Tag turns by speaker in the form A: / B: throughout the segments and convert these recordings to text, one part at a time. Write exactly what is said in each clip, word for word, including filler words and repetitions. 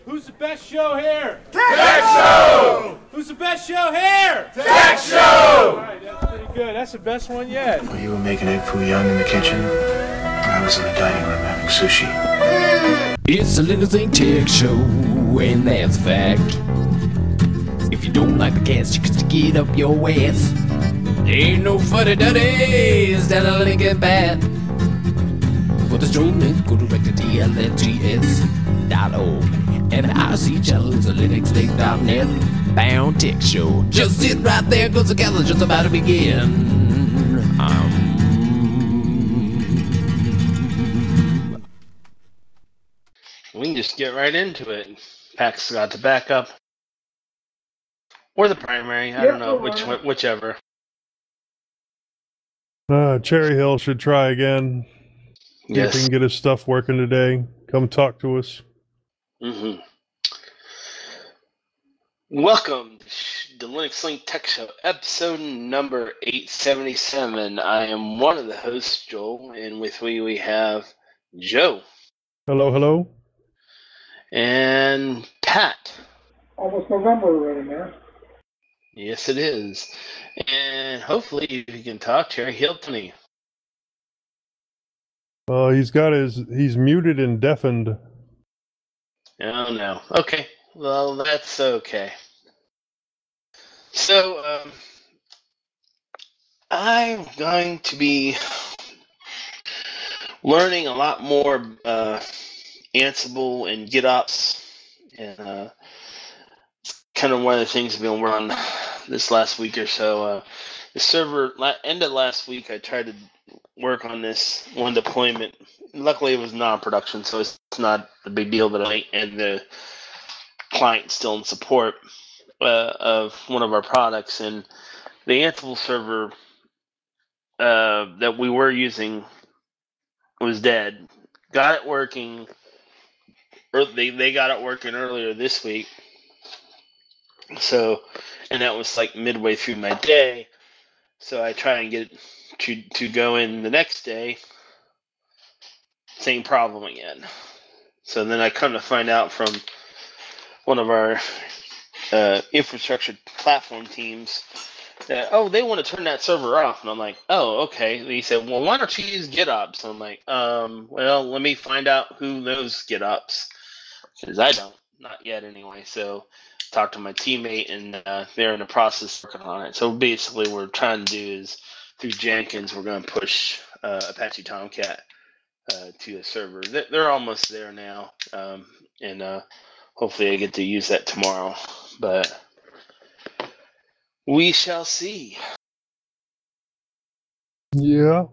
A: Who's the best show here?
B: Tech Show!
A: Who's the best show here?
B: Tech Show!
A: Alright, that's pretty good. That's the best one yet.
C: While you were making egg foo young in the kitchen, I was in the dining room having sushi.
D: It's a Little Thing Tech Show, and that's a fact. If you don't like the cast, you can stick it up your ass. There ain't no funny duddies down a Lincoln Path. For the show, let's go direct to T L N T S dot org. And the I C channel is a Linux Link dot net bound tech show. Just sit right there, cause the cast is just about to begin. Um,
E: we can just get right into it. Pax got the backup. Or the primary, I
F: Yep,
E: don't know, which
F: alright.
E: whichever.
G: Uh, Cherry Hill should try again. See if he
E: Yes.
G: can get his stuff working today. Come talk to us.
E: Mm-hmm. Welcome to the Linux Link Tech Show, episode number eight seventy-seven. I am one of the hosts, Joel, and with me we have Joe
G: Hello, hello.
E: and Pat.
F: Almost November already, man.
E: Yes, it is. And hopefully, if you can talk, Cherry Hill to me.
G: Uh, he's got his. He's muted and deafened.
E: Oh, no. Okay. Well, that's okay. So, um, I'm going to be learning a lot more uh, Ansible and GitOps, and uh, it's kind of one of the things I've been working on this last week or so. Uh, the server, la- end of last week, I tried to work on this one deployment. Luckily, it was non-production, so it's not a big deal, but I and the client's still in support uh, of one of our products, and the Ansible server uh, that we were using was dead. Got it working. Or they they got it working earlier this week. So, and that was like midway through my day. So I try and get it to to go in the next day. Same problem again. So then I come to find out from one of our uh, infrastructure platform teams that, oh, they want to turn that server off. And I'm like, oh, okay. And he said, well, why don't you use GitOps? I'm like, um, well, let me find out who knows GitOps. Because I don't. Not yet, anyway. So talked to my teammate, and uh, they're in the process of working on it. So basically what we're trying to do is, through Jenkins, we're going to push uh, Apache Tomcat uh, to a server. They're, they're almost there now. Um, and uh, hopefully I get to use that tomorrow. But we shall see.
G: Yeah.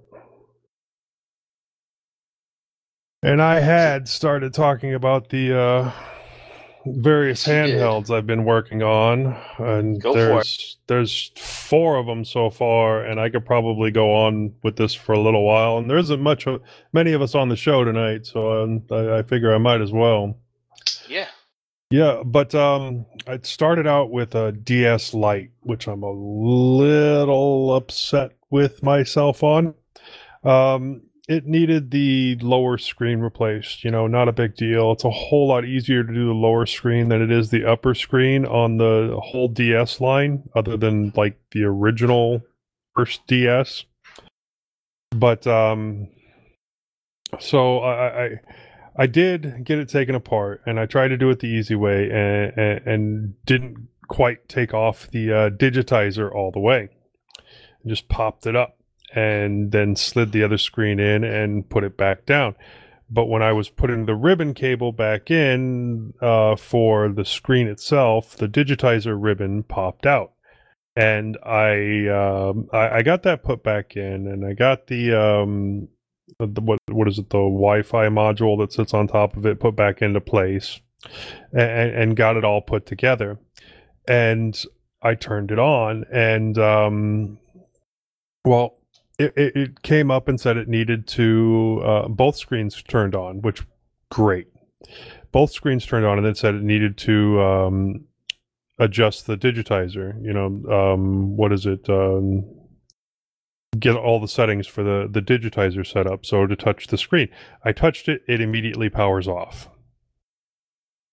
G: And I had started talking about the uh, various
E: Yes, you did.
G: handhelds I've been working on, and
E: Go for
G: there's there's four of them so far, and I could probably go on with this for a little while. And there isn't much of many of us on the show tonight, so um, I, I figure I might as well.
E: Yeah.
G: Yeah, but um, I started out with a D S Lite, which I'm a little upset with myself on. Um, it needed the lower screen replaced. You know, not a big deal. It's a whole lot easier to do the lower screen than it is the upper screen on the whole D S line, other than like the original first D S. But um, so I. I I did get it taken apart, and I tried to do it the easy way, and, and, and didn't quite take off the uh, digitizer all the way. Just popped it up, and then slid the other screen in and put it back down. But when I was putting the ribbon cable back in uh, for the screen itself, the digitizer ribbon popped out. And I, um, I I got that put back in, and I got the... Um, The, what what is it? The Wi-Fi module that sits on top of it put back into place, and, and got it all put together. And I turned it on, and um, well, it, it, it came up and said it needed to uh, both screens turned on, which great. Both screens turned on, and then said it needed to um, adjust the digitizer. You know, um, what is it? Um, get all the settings for the, the digitizer set up, so to touch the screen. I touched it, it immediately powers off.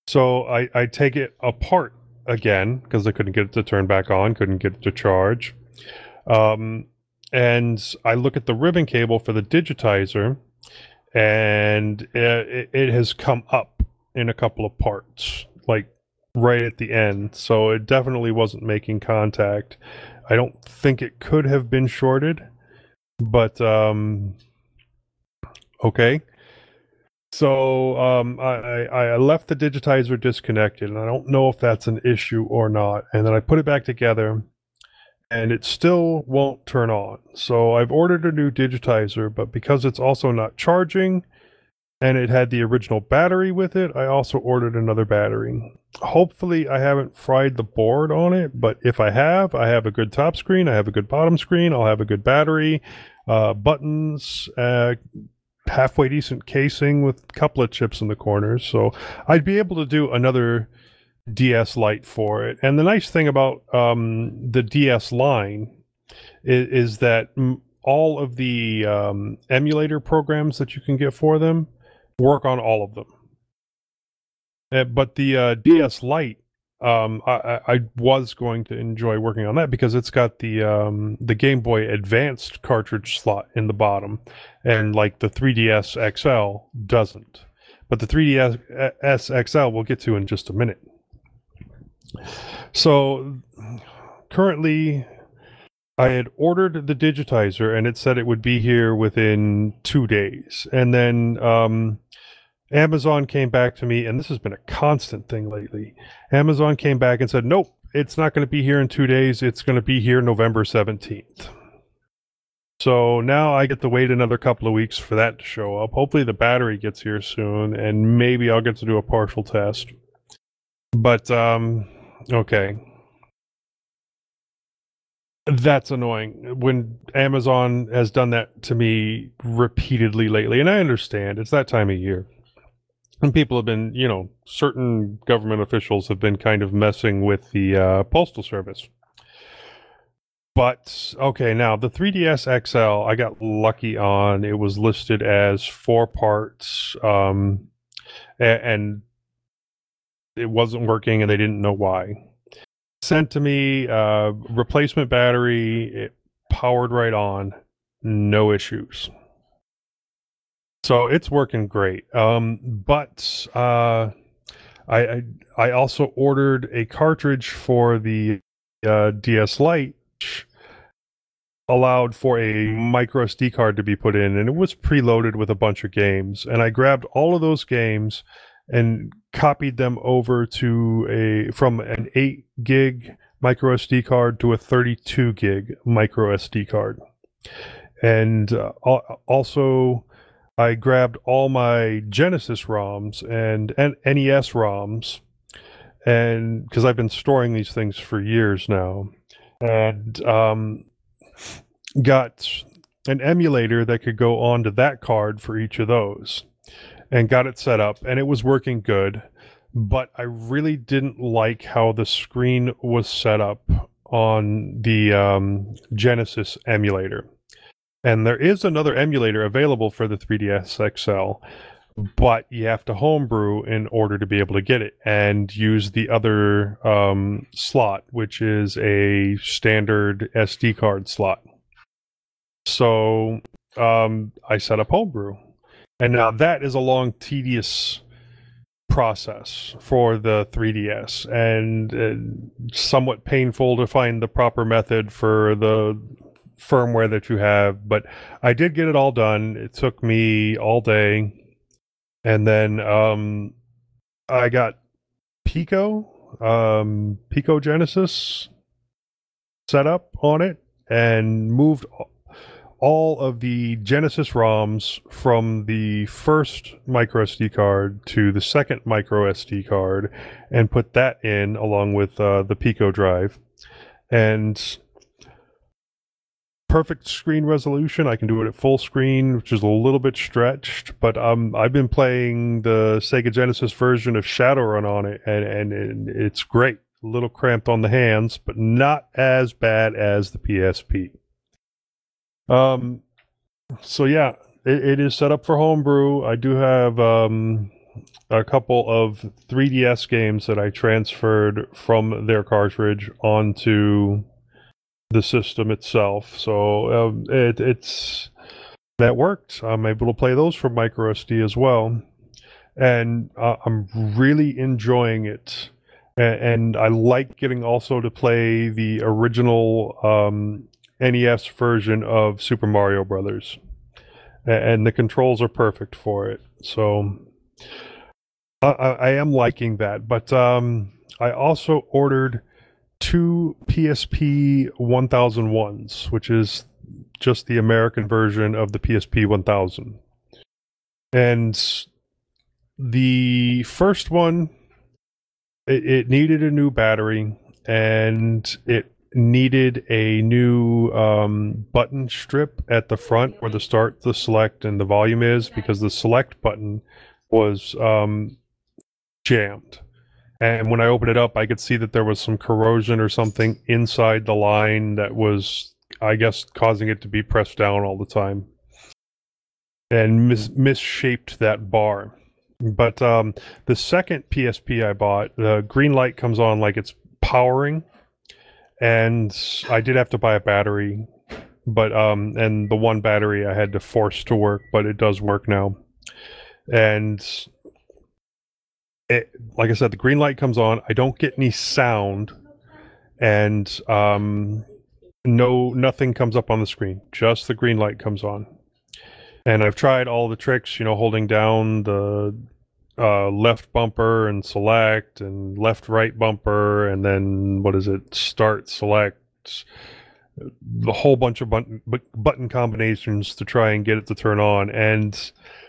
G: So I, I take it apart again because I couldn't get it to turn back on, couldn't get it to charge. Um, and I look at the ribbon cable for the digitizer, and it, it has come up in a couple of parts, like right at the end. So it definitely wasn't making contact. I don't think it could have been shorted, but um, okay. So um, I, I left the digitizer disconnected, and I don't know if that's an issue or not. And then I put it back together, and it still won't turn on. So I've ordered a new digitizer, but because it's also not charging, and it had the original battery with it, I also ordered another battery. Hopefully I haven't fried the board on it, but if I have, I have a good top screen, I have a good bottom screen, I'll have a good battery, uh, buttons, uh, halfway decent casing with a couple of chips in the corners, so I'd be able to do another D S Lite for it. And the nice thing about um, the D S line is, is that m- all of the um, emulator programs that you can get for them work on all of them. Uh, but the uh, D S Lite, um, I, I was going to enjoy working on that because it's got the um, the Game Boy Advanced cartridge slot in the bottom, and like the three D S X L doesn't. But the three D S X L we'll get to in just a minute. So currently, I had ordered the digitizer, and it said it would be here within two days. And then um, Amazon came back to me, and this has been a constant thing lately. Amazon came back and said, nope, it's not going to be here in two days. It's going to be here November seventeenth. So now I get to wait another couple of weeks for that to show up. Hopefully the battery gets here soon, and maybe I'll get to do a partial test. But, um, okay. That's annoying when Amazon has done that to me repeatedly lately. And I understand, it's that time of year. And people have been, you know, certain government officials have been kind of messing with the uh, Postal Service. But, okay, now the three D S X L, I got lucky on. It was listed as four parts, um, and, and it wasn't working, and they didn't know why. Sent to me, uh, replacement battery, it powered right on, no issues. So it's working great. Um, but uh, I, I I also ordered a cartridge for the uh, D S Lite, which allowed for a micro S D card to be put in, and it was preloaded with a bunch of games. And I grabbed all of those games and copied them over to a from an eight gig micro S D card to a thirty-two gig micro S D card. And uh, also I grabbed all my Genesis ROMs and, and N E S ROMs, and because I've been storing these things for years now, and um, got an emulator that could go onto that card for each of those, and got it set up, and it was working good. But I really didn't like how the screen was set up on the um, Genesis emulator. And there is another emulator available for the three D S X L, but you have to homebrew in order to be able to get it and use the other um, slot, which is a standard S D card slot. So um, I set up homebrew. And now that is a long, tedious process for the three D S, and uh, somewhat painful to find the proper method for the firmware that you have. But I did get it all done. It took me all day. And then um, I got Pico, um, Pico Genesis set up on it, and moved all of the Genesis ROMs from the first micro S D card to the second micro S D card, and put that in along with uh, the Pico drive. And perfect screen resolution. I can do it at full screen, which is a little bit stretched, but um, I've been playing the Sega Genesis version of Shadowrun on it, and, and, and it's great. A little cramped on the hands, but not as bad as the P S P. Um, so yeah, it, it is set up for homebrew. I do have um, a couple of three D S games that I transferred from their cartridge onto the system itself. So um, it, it's that worked. I'm able to play those from microSD as well, and uh, I'm really enjoying it. And, and I like getting also to play the original um, N E S version of Super Mario Brothers, and the controls are perfect for it. So I, I am liking that. But um, I also ordered two P S P one thousand ones, which is just the American version of the P S P one thousand. And the first one, it, it needed a new battery, and it needed a new um, button strip at the front where the start, the select, and the volume is, because the select button was um, jammed. And when I opened it up, I could see that there was some corrosion or something inside the line that was, I guess, causing it to be pressed down all the time and mis- misshaped that bar. But um, the second P S P I bought, the green light comes on like it's powering, and I did have to buy a battery, but um, and the one battery I had to force to work, but it does work now. And it, like I said, the green light comes on. I don't get any sound, and um, no, nothing comes up on the screen. Just the green light comes on. And I've tried all the tricks, you know, holding down the uh, left bumper and select, and left right bumper, and then what is it? Start, select, the whole bunch of button button combinations to try and get it to turn on, and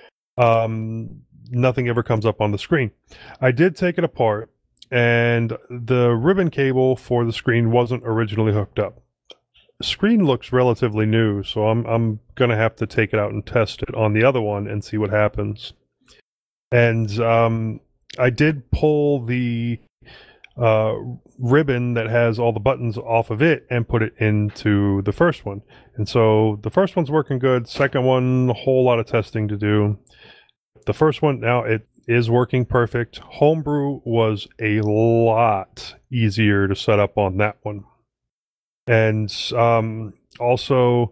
G: um, nothing ever comes up on the screen. I did take it apart, and the ribbon cable for the screen wasn't originally hooked up. Screen looks relatively new, so I'm I'm gonna have to take it out and test it on the other one and see what happens. And um, I did pull the uh, ribbon that has all the buttons off of it and put it into the first one. And so the first one's working good. Second one, a whole lot of testing to do. The first one, now it is working perfect. Homebrew was a lot easier to set up on that one. And um, also,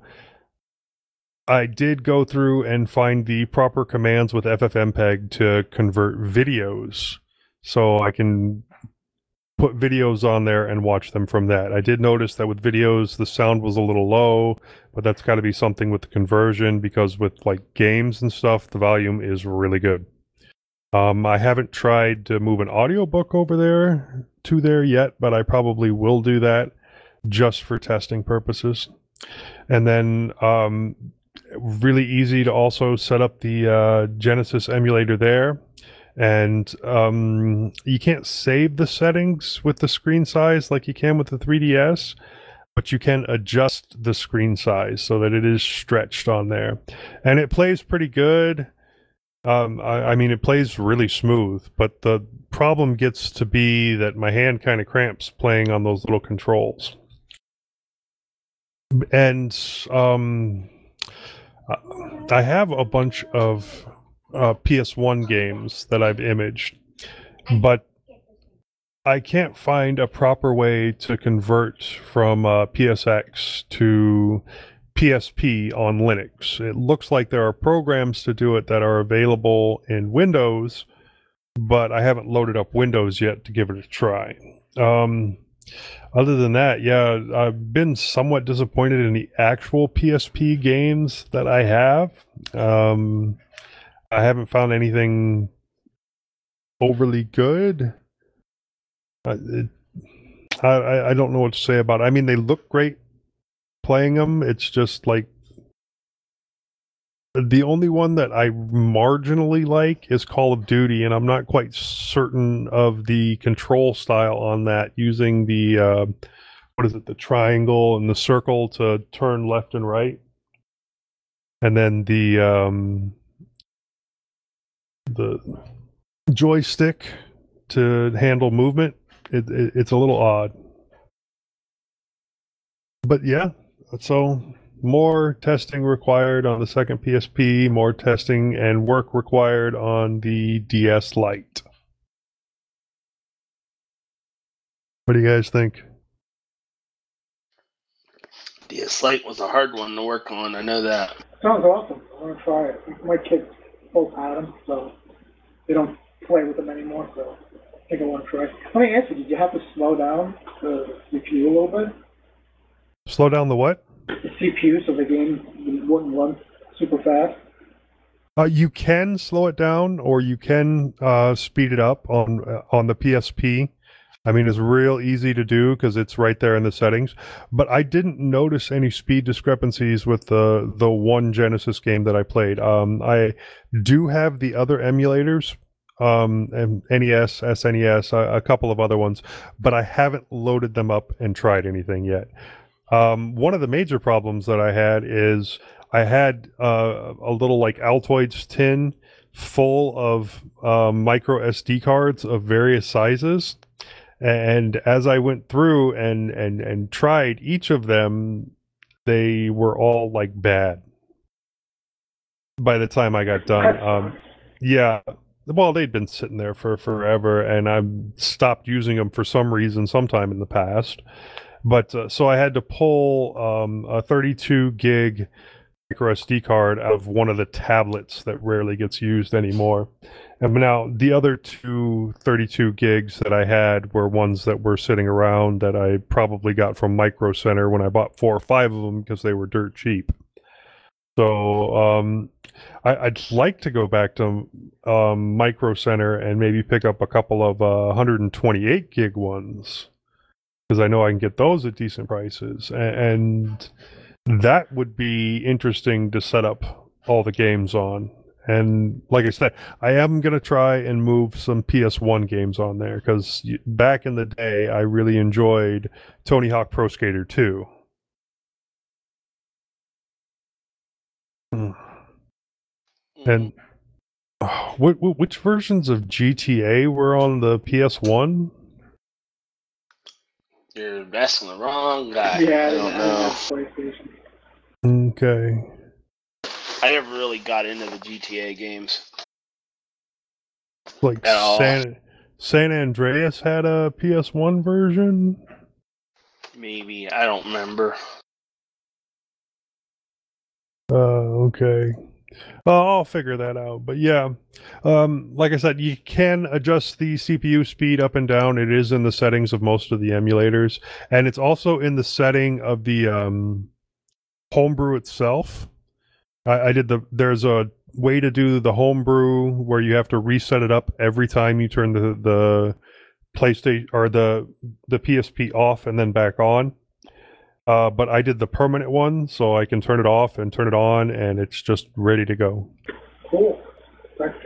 G: I did go through and find the proper commands with F F mpeg to convert videos, so I can put videos on there and watch them from that. I did notice that with videos, the sound was a little low, but that's got to be something with the conversion, because with like games and stuff, the volume is really good. Um, I haven't tried to move an audiobook over there to there yet, but I probably will do that, just for testing purposes. And then um, really easy to also set up the uh, Genesis emulator there. And um, you can't save the settings with the screen size like you can with the three D S, but you can adjust the screen size so that it is stretched on there. And it plays pretty good. Um, I, I mean, it plays really smooth, but the problem gets to be that my hand kind of cramps playing on those little controls. And um, I have a bunch of uh, P S one games that I've imaged, but I can't find a proper way to convert from uh, P S X to P S P on Linux. It looks like there are programs to do it that are available in Windows, but I haven't loaded up Windows yet to give it a try. Um, Other than that, yeah, I've been somewhat disappointed in the actual P S P games that I have. Um, I haven't found anything overly good. Uh, it, I, I don't know what to say about it. I mean, they look great playing them. It's just like the only one that I marginally like is Call of Duty, and I'm not quite certain of the control style on that, using the, uh, what is it, the triangle and the circle to turn left and right. And then the, um, the joystick to handle movement. It, it, it's a little odd. But yeah, so more testing required on the second P S P, more testing and work required on the D S Lite. What do you guys think?
E: D S Lite was a hard one to work on. I know that.
F: Sounds awesome. I want to try it. My kids both had them, so they don't play with them anymore, so I think I want to try. Let me ask you, did you have to slow down the C P U a little bit?
G: Slow down the what?
F: The C P U so the game wouldn't run super fast?
G: Uh, you can slow it down, or you can uh, speed it up on uh, on the P S P. I mean, it's real easy to do because it's right there in the settings. But I didn't notice any speed discrepancies with the the one Genesis game that I played. Um, I do have the other emulators, um, and N E S, S N E S, a, a couple of other ones, but I haven't loaded them up and tried anything yet. Um, one of the major problems that I had is I had uh, a little like Altoids tin full of uh, micro S D cards of various sizes. And as I went through and, and, and tried each of them, they were all like bad by the time I got done. Um, yeah, well, they'd been sitting there for forever, and I stopped using them for some reason sometime in the past. But uh, so I had to pull um, a thirty-two gig micro S D card out of one of the tablets that rarely gets used anymore. And now the other two thirty-two gigs that I had were ones that were sitting around that I probably got from Micro Center when I bought four or five of them because they were dirt cheap. So um, I, I'd like to go back to um, Micro Center and maybe pick up a couple of uh, one hundred twenty-eight gig ones, because I know I can get those at decent prices. And that would be interesting to set up all the games on. And like I said, I am going to try and move some P S one games on there, because back in the day, I really enjoyed Tony Hawk Pro Skater two. Mm. And oh, what, what, which versions of G T A were on the P S one?
E: You're asking the wrong guy.
F: Yeah,
E: I don't know.
F: PlayStation.
G: Okay.
E: I never really got into the G T A games.
G: Like
E: At all.
G: San, San Andreas had a P S one version?
E: Maybe. I don't remember.
G: Uh, okay. Uh, I'll figure that out. But yeah, um, like I said, you can adjust the C P U speed up and down. It is in the settings of most of the emulators. And it's also in the setting of the um, homebrew itself. I, I did the, there's a way to do the homebrew where you have to reset it up every time you turn the, the PlayStation or the, the P S P off and then back on. Uh, but I did the permanent one, so I can turn it off and turn it on, and it's just ready to go.
F: Cool. Thanks.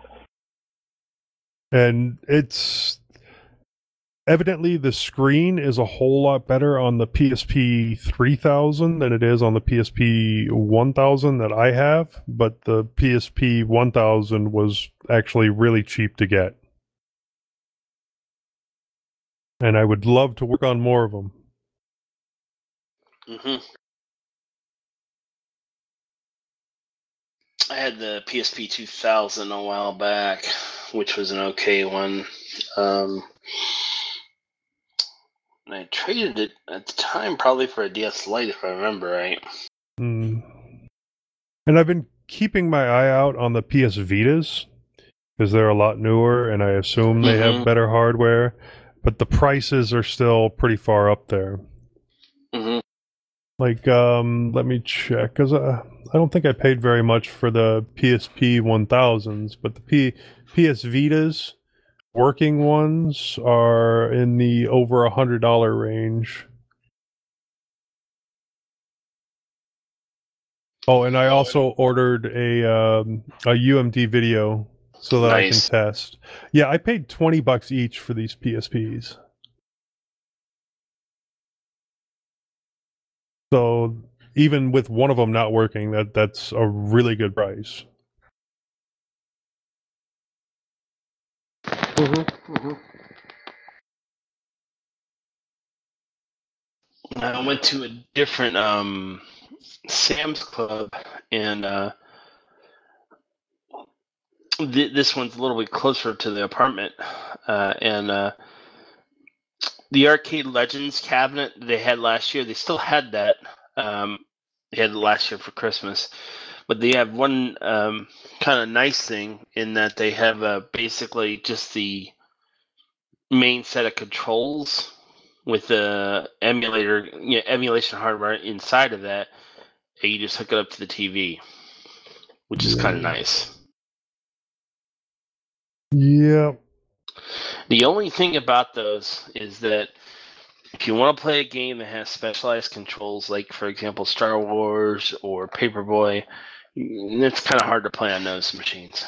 G: And it's evidently the screen is a whole lot better on the P S P three thousand than it is on the P S P one thousand that I have, but the P S P one thousand was actually really cheap to get. And I would love to work on more of them.
E: Mm-hmm. I had the P S P two thousand a while back, which was an okay one. Um, and I traded it at the time probably for a D S Lite, if I remember right.
G: Mm. And I've been keeping my eye out on the P S Vitas, because they're a lot newer, and I assume they
E: Mm-hmm.
G: have better hardware, but the prices are still pretty far up there.
E: Mm-hmm.
G: Like, um, let me check, because uh, I don't think I paid very much for the P S P one thousands, but the P- PS Vitas, working ones, are in the over a one hundred dollars range. Oh, and I also ordered a um, a U M D video so that
E: Nice.
G: I can test. Yeah, I paid twenty bucks each for these P S Ps. So even with one of them not working, that that's a really good price.
E: Mm-hmm. Mm-hmm. I went to a different um, Sam's Club, and uh, th- this one's a little bit closer to the apartment, uh, and uh, the Arcade Legends cabinet they had last year, they still had that. Um, they had it last year for Christmas, but they have one um, kind of nice thing in that they have uh, basically just the main set of controls with the emulator, you know, emulation hardware inside of that, and you just hook it up to the T V, which is kind of nice.
G: Yeah.
E: The only thing about those is that if you want to play a game that has specialized controls, like, for example, Star Wars or Paperboy, it's kind of hard to play on those machines.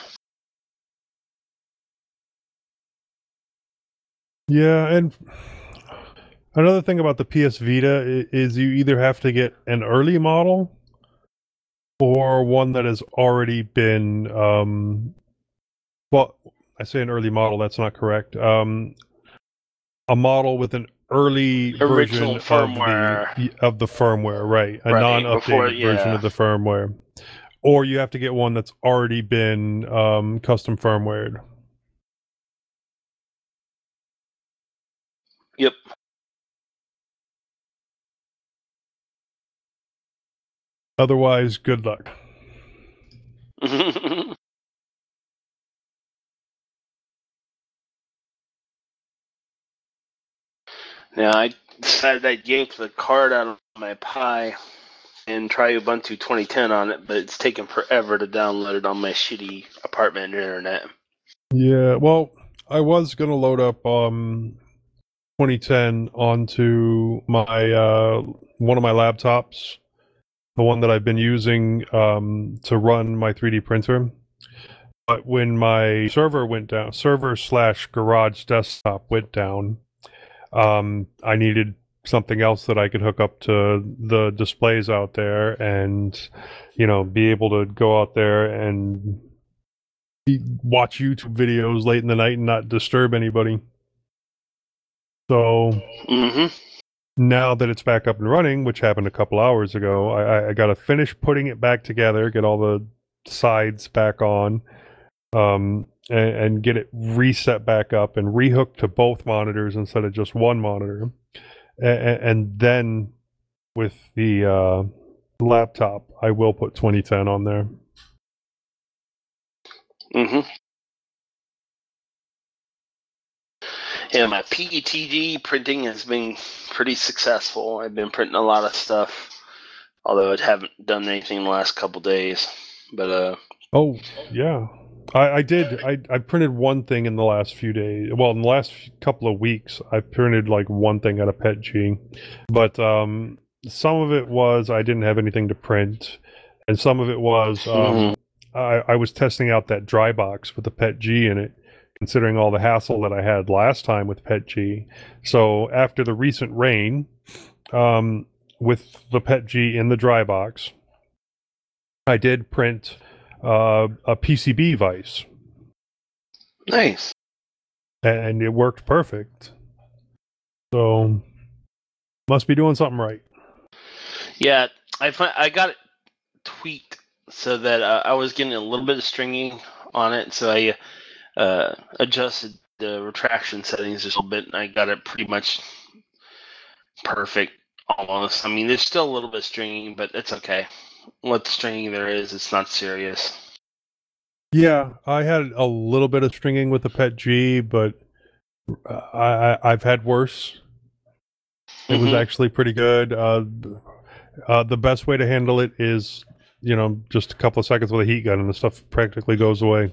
G: Yeah, and another thing about the P S Vita is you either have to get an early model or one that has already been, um, well, I say an early model, that's not correct. Um, a model with an early
E: Original
G: version
E: firmware.
G: of the, of the firmware, right? A
E: Right,
G: non-updated
E: before- yeah.
G: version of the firmware. Or you have to get one that's already been um, custom firmwared.
E: Yep.
G: Otherwise, good luck.
E: Now, I decided I'd yank the card out of my Pi and try Ubuntu twenty ten on it, but it's taken forever to download it on my shitty apartment internet.
G: Yeah, well, I was going to load up um, twenty ten onto my uh, one of my laptops, the one that I've been using um, to run my three D printer. But when my server went down, server slash garage desktop went down, um, I needed something else that I could hook up to the displays out there and, you know, be able to go out there and be, watch YouTube videos late in the night and not disturb anybody. So
E: Mm-hmm.
G: now that it's back up and running, which happened a couple hours ago, I, I got to finish putting it back together, get all the sides back on, um, and, and get it reset back up and rehooked to both monitors instead of just one monitor. And, and then with the uh, laptop, I will put twenty ten on there.
E: Mm-hmm. Yeah, my P E T G printing has been pretty successful. I've been printing a lot of stuff, although I haven't done anything in the last couple days. But uh,
G: oh yeah, I, I did. I, I printed one thing in the last few days. Well, in the last couple of weeks, I printed like one thing out of P E T G, but um, some of it was I didn't have anything to print, and some of it was um,
E: mm-hmm.
G: I, I was testing out that dry box with the P E T G in it, considering all the hassle that I had last time with P E T G. So after the recent rain, um, with the P E T G in the dry box, I did print uh, a P C B vise.
E: Nice.
G: And it worked perfect. So, must be doing something right.
E: Yeah, I find, I got it tweaked so that uh, I was getting a little bit of stringing on it, so I uh, adjusted the retraction settings just a little bit, and I got it pretty much perfect, almost. I mean, there's still a little bit of stringing, but it's okay. What stringing there is, it's not serious.
G: Yeah, I had a little bit of stringing with the P E T G, but I, I, I've had worse. It
E: mm-hmm.
G: was actually pretty good. Uh, uh, the best way to handle it is, you know, just a couple of seconds with a heat gun, and the stuff practically goes away.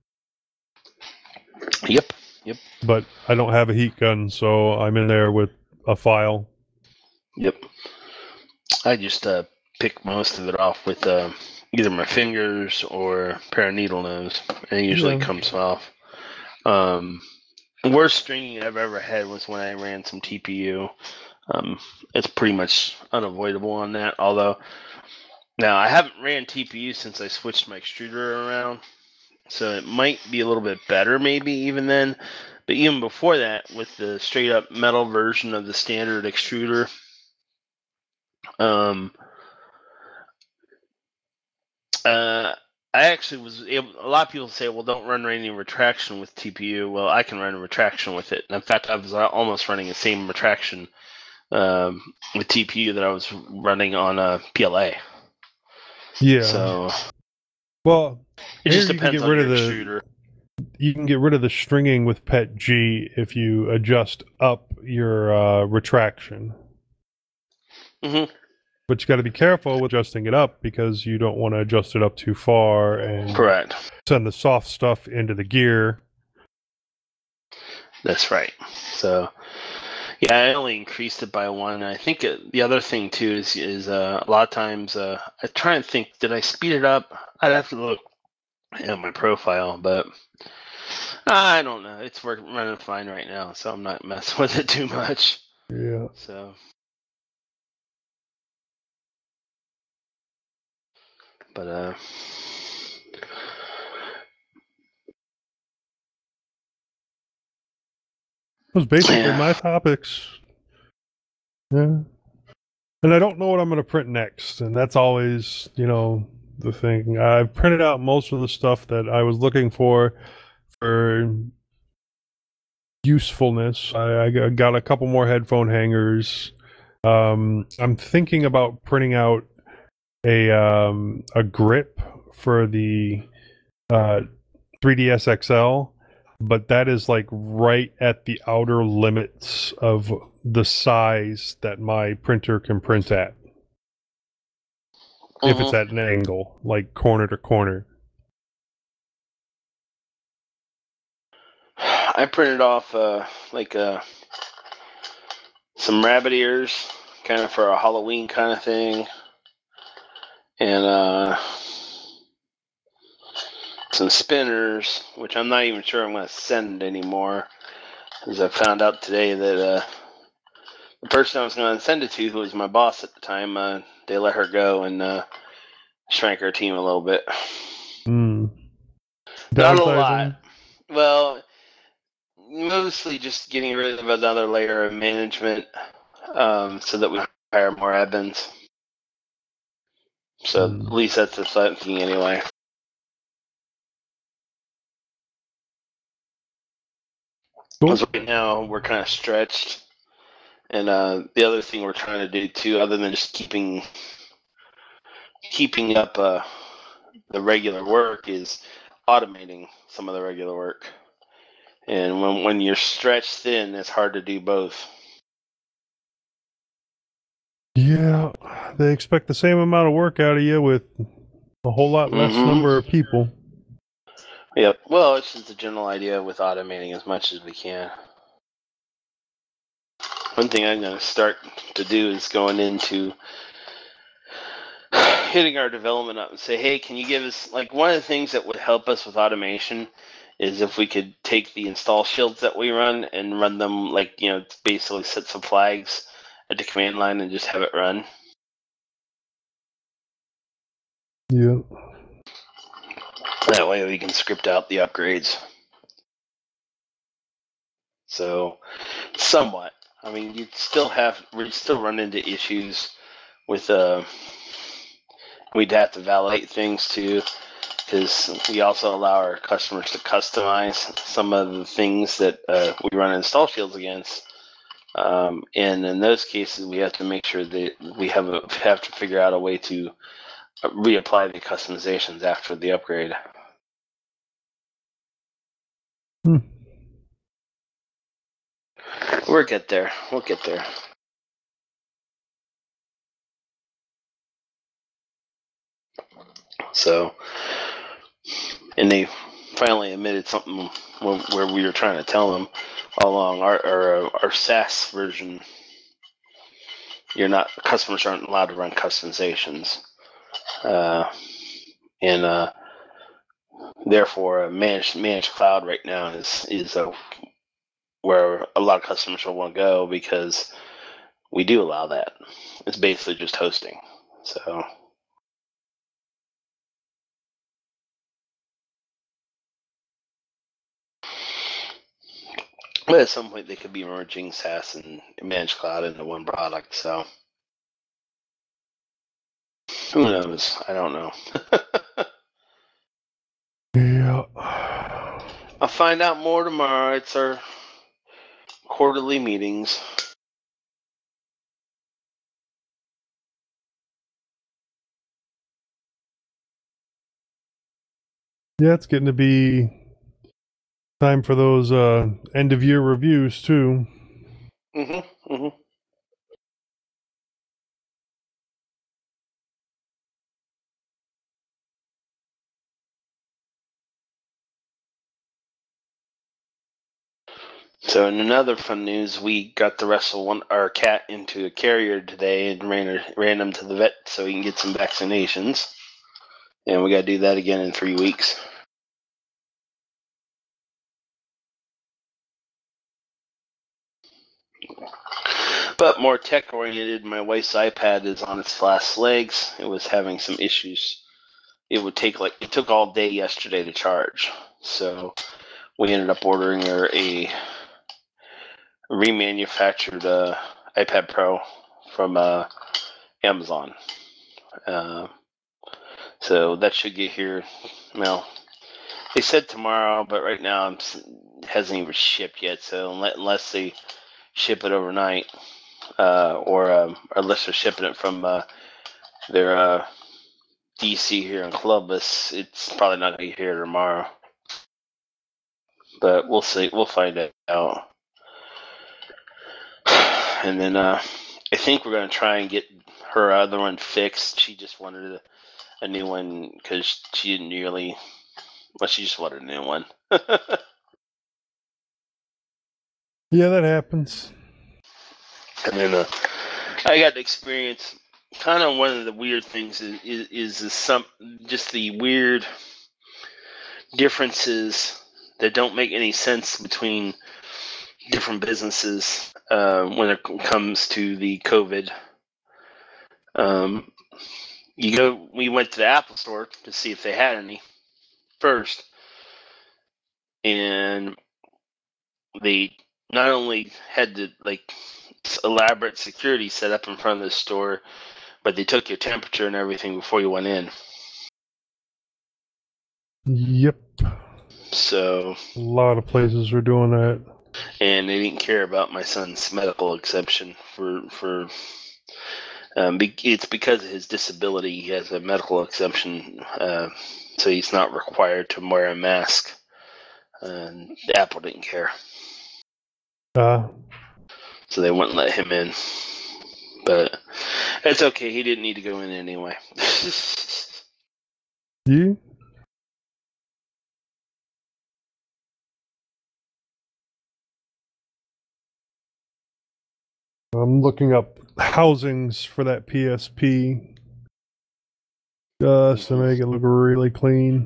E: Yep, yep.
G: But I don't have a heat gun, so I'm in there with a file.
E: Yep. I just uh, pick most of it off with uh, either my fingers or a pair of needle nose, and it usually
G: Yeah.
E: comes off. Um, the worst stringing I've ever had was when I ran some T P U. Um, it's pretty much unavoidable on that, although now I haven't ran T P U since I switched my extruder around, so it might be a little bit better maybe even then. But even before that, with the straight up metal version of the standard extruder, um, Uh, I actually was able. A lot of people say, "Well, don't run any retraction with T P U." Well, I can run a retraction with it. And in fact, I was almost running the same retraction um, with T P U that I was running on a P L A.
G: Yeah.
E: So,
G: well,
E: it just
G: you can
E: depends
G: get
E: on
G: rid
E: your
G: of the
E: extruder.
G: you can get rid of the stringing with P E T G if you adjust up your uh, retraction.
E: Mm-hmm.
G: But you got to be careful with adjusting it up because you don't want to adjust it up too far and
E: Correct.
G: send the soft stuff into the gear.
E: That's right. So, yeah, I only increased it by one. I think it, the other thing too is is uh, a lot of times uh, I try and think, did I speed it up? I'd have to look at my profile, but I don't know. It's working running fine right now, so I'm not messing with it too much.
G: Yeah.
E: So, but uh.
G: Those basically
E: Yeah.
G: my topics. Yeah. And I don't know what I'm going to print next. And that's always, you know, the thing. I've printed out most of the stuff that I was looking for for usefulness. I, I got a couple more headphone hangers. Um, I'm thinking about printing out a um, a grip for the uh, three D S X L, but that is like right at the outer limits of the size that my printer can print at.
E: Mm-hmm.
G: If it's at an angle, like corner to corner.
E: I printed off uh, like uh, some rabbit ears, kind of for a Halloween kind of thing, and uh, some spinners, which I'm not even sure I'm going to send anymore, because I found out today that uh, the person I was going to send it to, who was my boss at the time, uh, they let her go and uh, shrank her team a little bit.
G: Mm.
E: Not a lot. Well, mostly just getting rid of another layer of management um, so that we hire more admins. So
G: Mm.
E: at least that's the thinking anyway.
G: Cool.
E: Because right now we're kind of stretched. And uh, the other thing we're trying to do too, other than just keeping keeping up uh, the regular work, is automating some of the regular work. And when when you're stretched thin, it's hard to do both.
G: Yeah, they expect the same amount of work out of you with a whole lot less
E: Mhm.
G: number of people.
E: Yep. Well, it's just a general idea with automating as much as we can. One thing I'm going to start to do is going into hitting our development up and say, hey, can you give us, like, one of the things that would help us with automation is if we could take the install shields that we run and run them, like, you know, basically set some flags at the command line and just have it run.
G: Yeah.
E: That way we can script out the upgrades. So, somewhat. I mean, you'd still have, we'd still run into issues with, uh, we'd have to validate things too, because we also allow our customers to customize some of the things that uh, we run install shields against. Um, and in those cases, we have to make sure that we have a, have to figure out a way to reapply the customizations after the upgrade.
G: Hmm.
E: We'll get there. We'll get there. So, and they finally admitted something where we were trying to tell them all along. Our our, our SaaS version, you're not customers aren't allowed to run customizations, uh, and uh, therefore, a managed managed cloud right now is is a where a lot of customers will want to go because we do allow that. It's basically just hosting. So, but at some point they could be merging SaaS and managed cloud into one product. So, who knows? I don't know. I'll find out more tomorrow. It's our quarterly meetings.
G: Yeah, it's getting to be time for those uh, end of year reviews too.
E: Mm-hmm. Mm-hmm. So, in another fun news, we got to wrestle one our cat into a carrier today and ran her, ran him to the vet so he can get some vaccinations. And we got to do that again in three weeks. But more tech oriented, my wife's iPad is on its last legs. It was having some issues. It would take like it took all day yesterday to charge. So we ended up ordering her a remanufactured uh, iPad Pro from uh, Amazon. Uh, so that should get here. Well, they said tomorrow, but right now it hasn't even shipped yet. So unless they ship it overnight, uh, or um, unless they're shipping it from uh, their uh, D C here in Columbus, it's probably not going to get here tomorrow. But we'll see. We'll find it out. And then uh, I think we're going to try and get her other one fixed. She just wanted a, a new one because she didn't really. Well, she just wanted a new one.
G: Yeah, that happens.
E: And then uh, I got to experience kind of one of the weird things is, is, is, is some just the weird differences that don't make any sense between different businesses uh, when it comes to the COVID. Um, you go. We went to the Apple Store to see if they had any first, and they not only had the like elaborate security set up in front of the store, but they took your temperature and everything before you went in.
G: Yep.
E: So
G: a lot of places are doing that.
E: And they didn't care about my son's medical exception for for. Um, it's because of his disability. He has a medical exemption, uh, so he's not required to wear a mask. And Apple didn't care,
G: Uh,
E: so they wouldn't let him in. But it's okay. He didn't need to go in anyway.
G: you? I'm looking up housings for that P S P just to make it look really clean.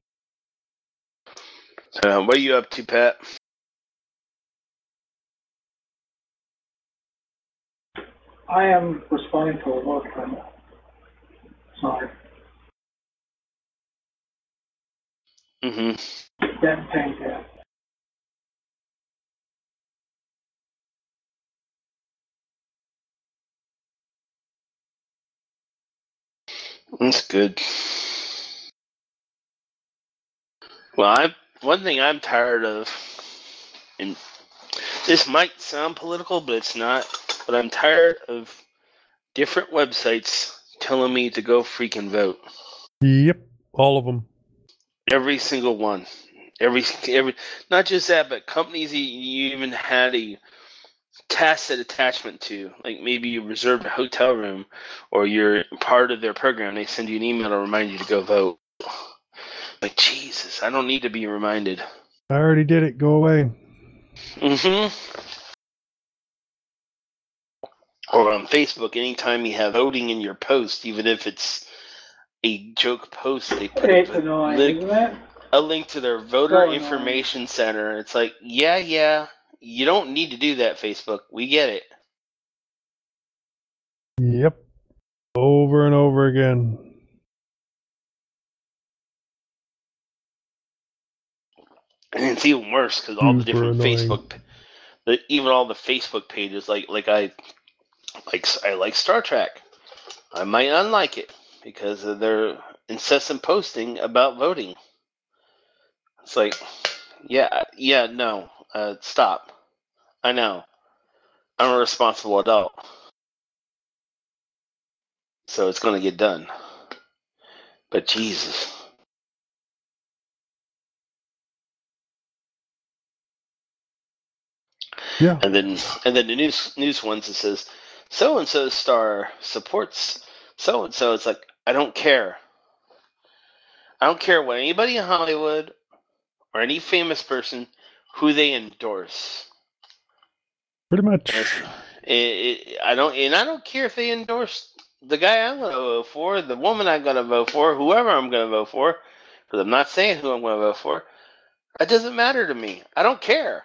E: Uh, what are you up to, Pat?
F: I am responding to a work permit. Sorry.
E: Mm-hmm.
F: Getting paid yet.
E: That's good. Well, I one thing I'm tired of, and this might sound political, but it's not. But I'm tired of different websites telling me to go freaking vote.
G: Yep, all of them.
E: Every single one. Every every. Not just that, but companies you, you even had a tacit attachment to, like maybe you reserved a hotel room, or you're part of their program. They send you an email to remind you to go vote. Like, Jesus, I don't need to be reminded.
G: I already did it. Go away.
E: Mm-hmm. Or on Facebook, anytime you have voting in your post, even if it's a joke post, they put
F: It's
E: a,
F: annoying,
E: link,
F: isn't it?
E: a link to their voter
F: So
E: information center. It's like, yeah, yeah, you don't need to do that, Facebook. We get it.
G: Yep. Over and over again.
E: And it's even worse because all the
G: Super
E: different
G: annoying.
E: Facebook, the, even all the Facebook pages, like like I like I like Star Trek. I might unlike it because of their incessant posting about voting. It's like, Yeah, yeah, no. Uh, stop. I know. I'm a responsible adult. So it's going to get done. But Jesus.
G: Yeah.
E: And then and then the news news ones it says so and so star supports so and so. It's like I don't care. I don't care what anybody in Hollywood or any famous person who they endorse.
G: Pretty much.
E: It, it, I don't, and I don't care if they endorse the guy I'm going to vote for, the woman I'm going to vote for, whoever I'm going to vote for, because I'm not saying who I'm going to vote for. That doesn't matter to me. I don't care.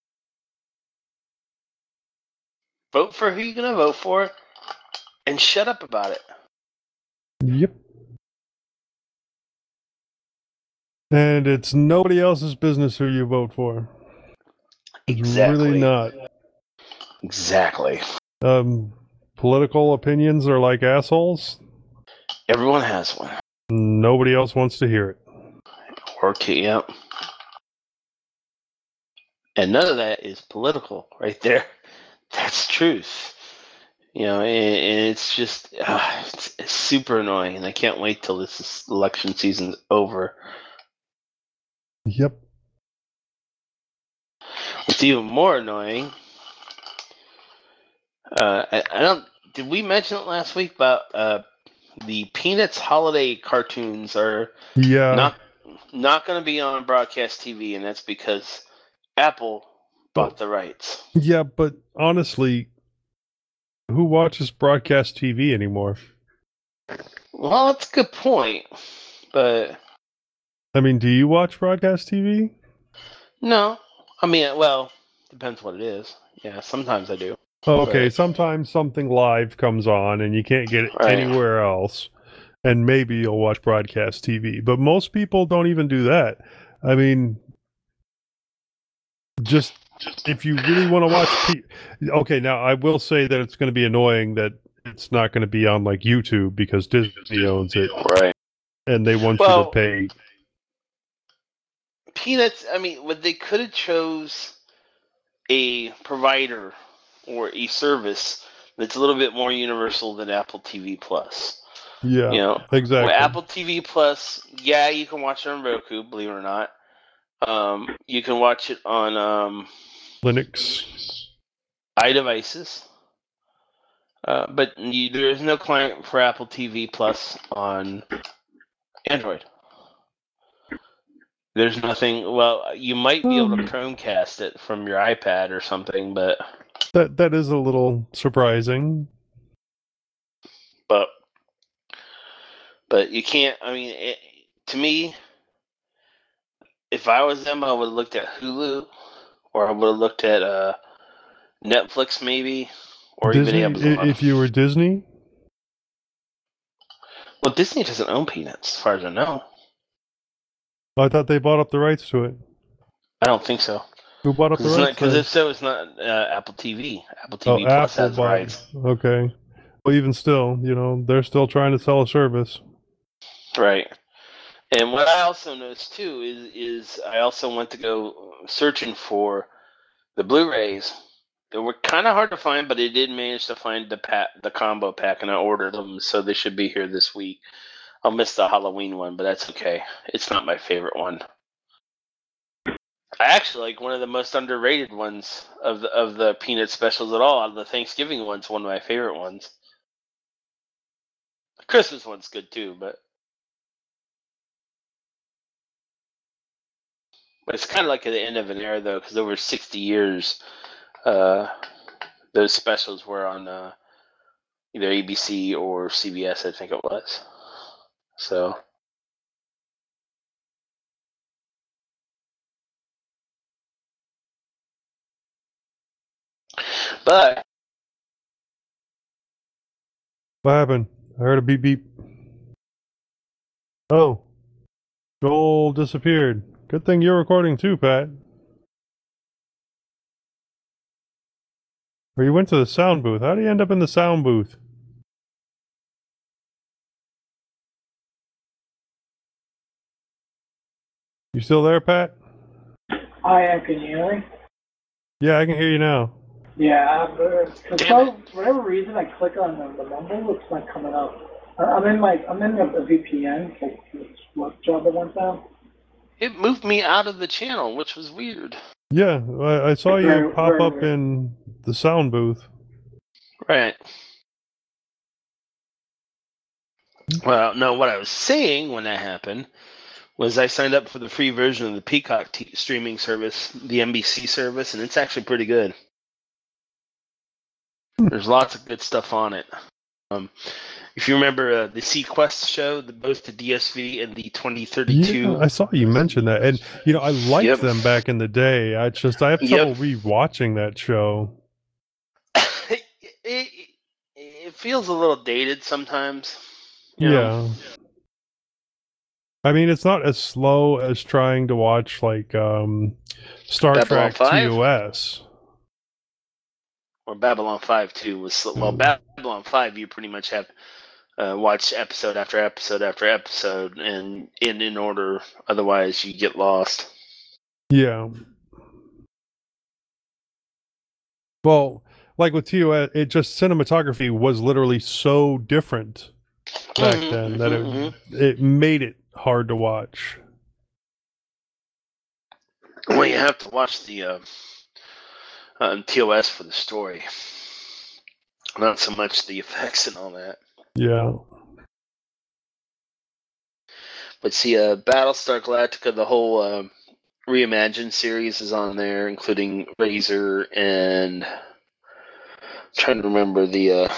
E: Vote for who you're going to vote for, and shut up about it.
G: Yep. And it's nobody else's business who you vote for. It's
E: Exactly.
G: really not.
E: Exactly.
G: Um, political opinions are like assholes.
E: Everyone has one.
G: Nobody else wants to hear it.
E: Okay, yep. And none of that is political right there. That's truth. You know, and, and it's just uh, it's, it's super annoying, and I can't wait till this is, election season's over.
G: Yep.
E: What's even more annoying, uh, I, I don't. Did we mention it last week about uh, the Peanuts holiday cartoons are
G: Yeah.
E: not not going to be on broadcast T V, and that's because Apple bought the rights.
G: Yeah, but honestly, who watches broadcast T V anymore?
E: Well, that's a good point, but
G: I mean, do you watch broadcast T V?
E: no. I mean, well, depends what it is. Yeah, sometimes I do.
G: Oh, okay,
E: But-
G: sometimes something live comes on and you can't get it
E: Right.
G: anywhere else, and maybe you'll watch broadcast T V. But most people don't even do that. I mean, just if you really want to watch, P- okay. Now I will say that it's going to be annoying that it's not going to be on like YouTube because Disney owns it
E: Right.
G: and they want
E: Well-
G: you to pay.
E: Peanuts, I mean, what they could have chose a provider or a service that's a little bit more universal than Apple T V Plus.
G: Yeah,
E: You know,
G: exactly.
E: with Apple T V Plus, yeah, you can watch it on Roku, believe it or not. Um, you can watch it on um,
G: Linux.
E: iDevices. Uh, but you, there is no client for Apple T V Plus on Android. There's nothing. Well, you might be able to Chromecast it from your iPad or something, but
G: That that is a little surprising.
E: but but you can't. I mean, it, to me, if I was them, I would have looked at Hulu, or I would have looked at uh, Netflix, maybe, or
G: Disney,
E: even Amazon.
G: i- if you were Disney,
E: Well, Disney doesn't own Peanuts, as far as I know.
G: I thought they bought up the rights to it.
E: I don't think so.
G: Who bought up the rights?
E: Because
G: then?
E: if so, it's not uh, Apple T V. Apple T
G: Oh,
E: V Plus
G: Apple
E: has the
G: bought-
E: rights.
G: Okay. Well, even still, you know, they're still trying to sell a service.
E: Right. And what I also noticed too is is I also went to go searching for the Blu-rays. They were kind of hard to find, but I did manage to find the pack, the combo pack, and I ordered them, so they should be here this week. I'll miss the Halloween one, but that's okay. It's not my favorite one. I actually like one of the most underrated ones of the, of the Peanut specials at all. Out of the Thanksgiving one's one of my favorite ones. The Christmas one's good too, but but it's kind of like at the end of an era though, because over sixty years, uh, those specials were on uh, either A B C or C B S, I think it was. So. But
G: What happened? I heard a beep beep. Oh. Joel disappeared. Good thing you're recording too, Pat. Or you went to the sound booth. How do you end up in the sound booth? You still there, Pat?
F: I am. Can you hear me?
G: Yeah, I can hear you now.
F: Yeah, for some whatever reason, I click on the, the mumble, it's not coming up. I- I'm in my, I'm in a, a V P N, so this work job that went down.
E: It moved me out of the channel, which was weird.
G: Yeah, I, I saw you
F: Very-
G: pop
F: very
G: up
F: weird.
G: in the sound booth.
E: Right. Well, no, what I was saying when that happened was I signed up for the free version of the Peacock t- streaming service, the N B C service, and it's actually pretty good. There's lots of good stuff on it. Um, if you remember uh, the Sequest show, the, both the D S V and the twenty thirty-two.
G: Yeah, I saw you mention that, and you know I liked
E: Yep.
G: them back in the day. I just I have
E: Yep.
G: trouble rewatching that show.
E: it, it, it feels a little dated sometimes. You know?
G: Yeah. I mean, it's not as slow as trying to watch like um, Star
E: Babylon
G: Trek
E: five?
G: T O S.
E: Or Babylon five too was sl- well Babylon five you pretty much have uh, watch episode after episode after episode and in in order, otherwise you get lost.
G: Yeah. Well, like with T O S, it just cinematography was literally so different back
E: Mhm,
G: then that
E: mhm,
G: it it made it hard to watch.
E: Well, you have to watch the uh, uh, T O S for the story, not so much the effects and all that.
G: Yeah.
E: But see, uh, Battlestar Galactica, the whole uh, reimagined series is on there, including Razor and I'm trying to remember the. Uh,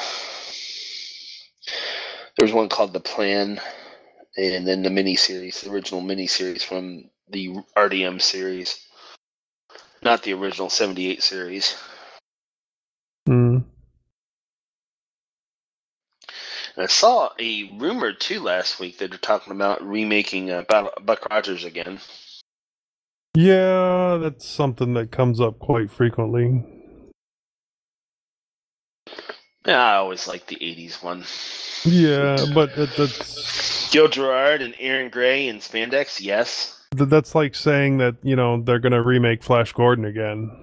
E: there's one called The Plan, and then the miniseries, the original miniseries from the R D M series, not the original seventy-eight series.
G: Mm.
E: And I saw a rumor too last week that they're talking about remaking uh, Battle- Buck Rogers again.
G: Yeah, that's something that comes up quite frequently.
E: Yeah, I always liked the eighties one.
G: Yeah, but that, that's
E: Gil Gerard and Aaron Gray in spandex, yes.
G: th- that's like saying that, you know, they're going to remake Flash Gordon again.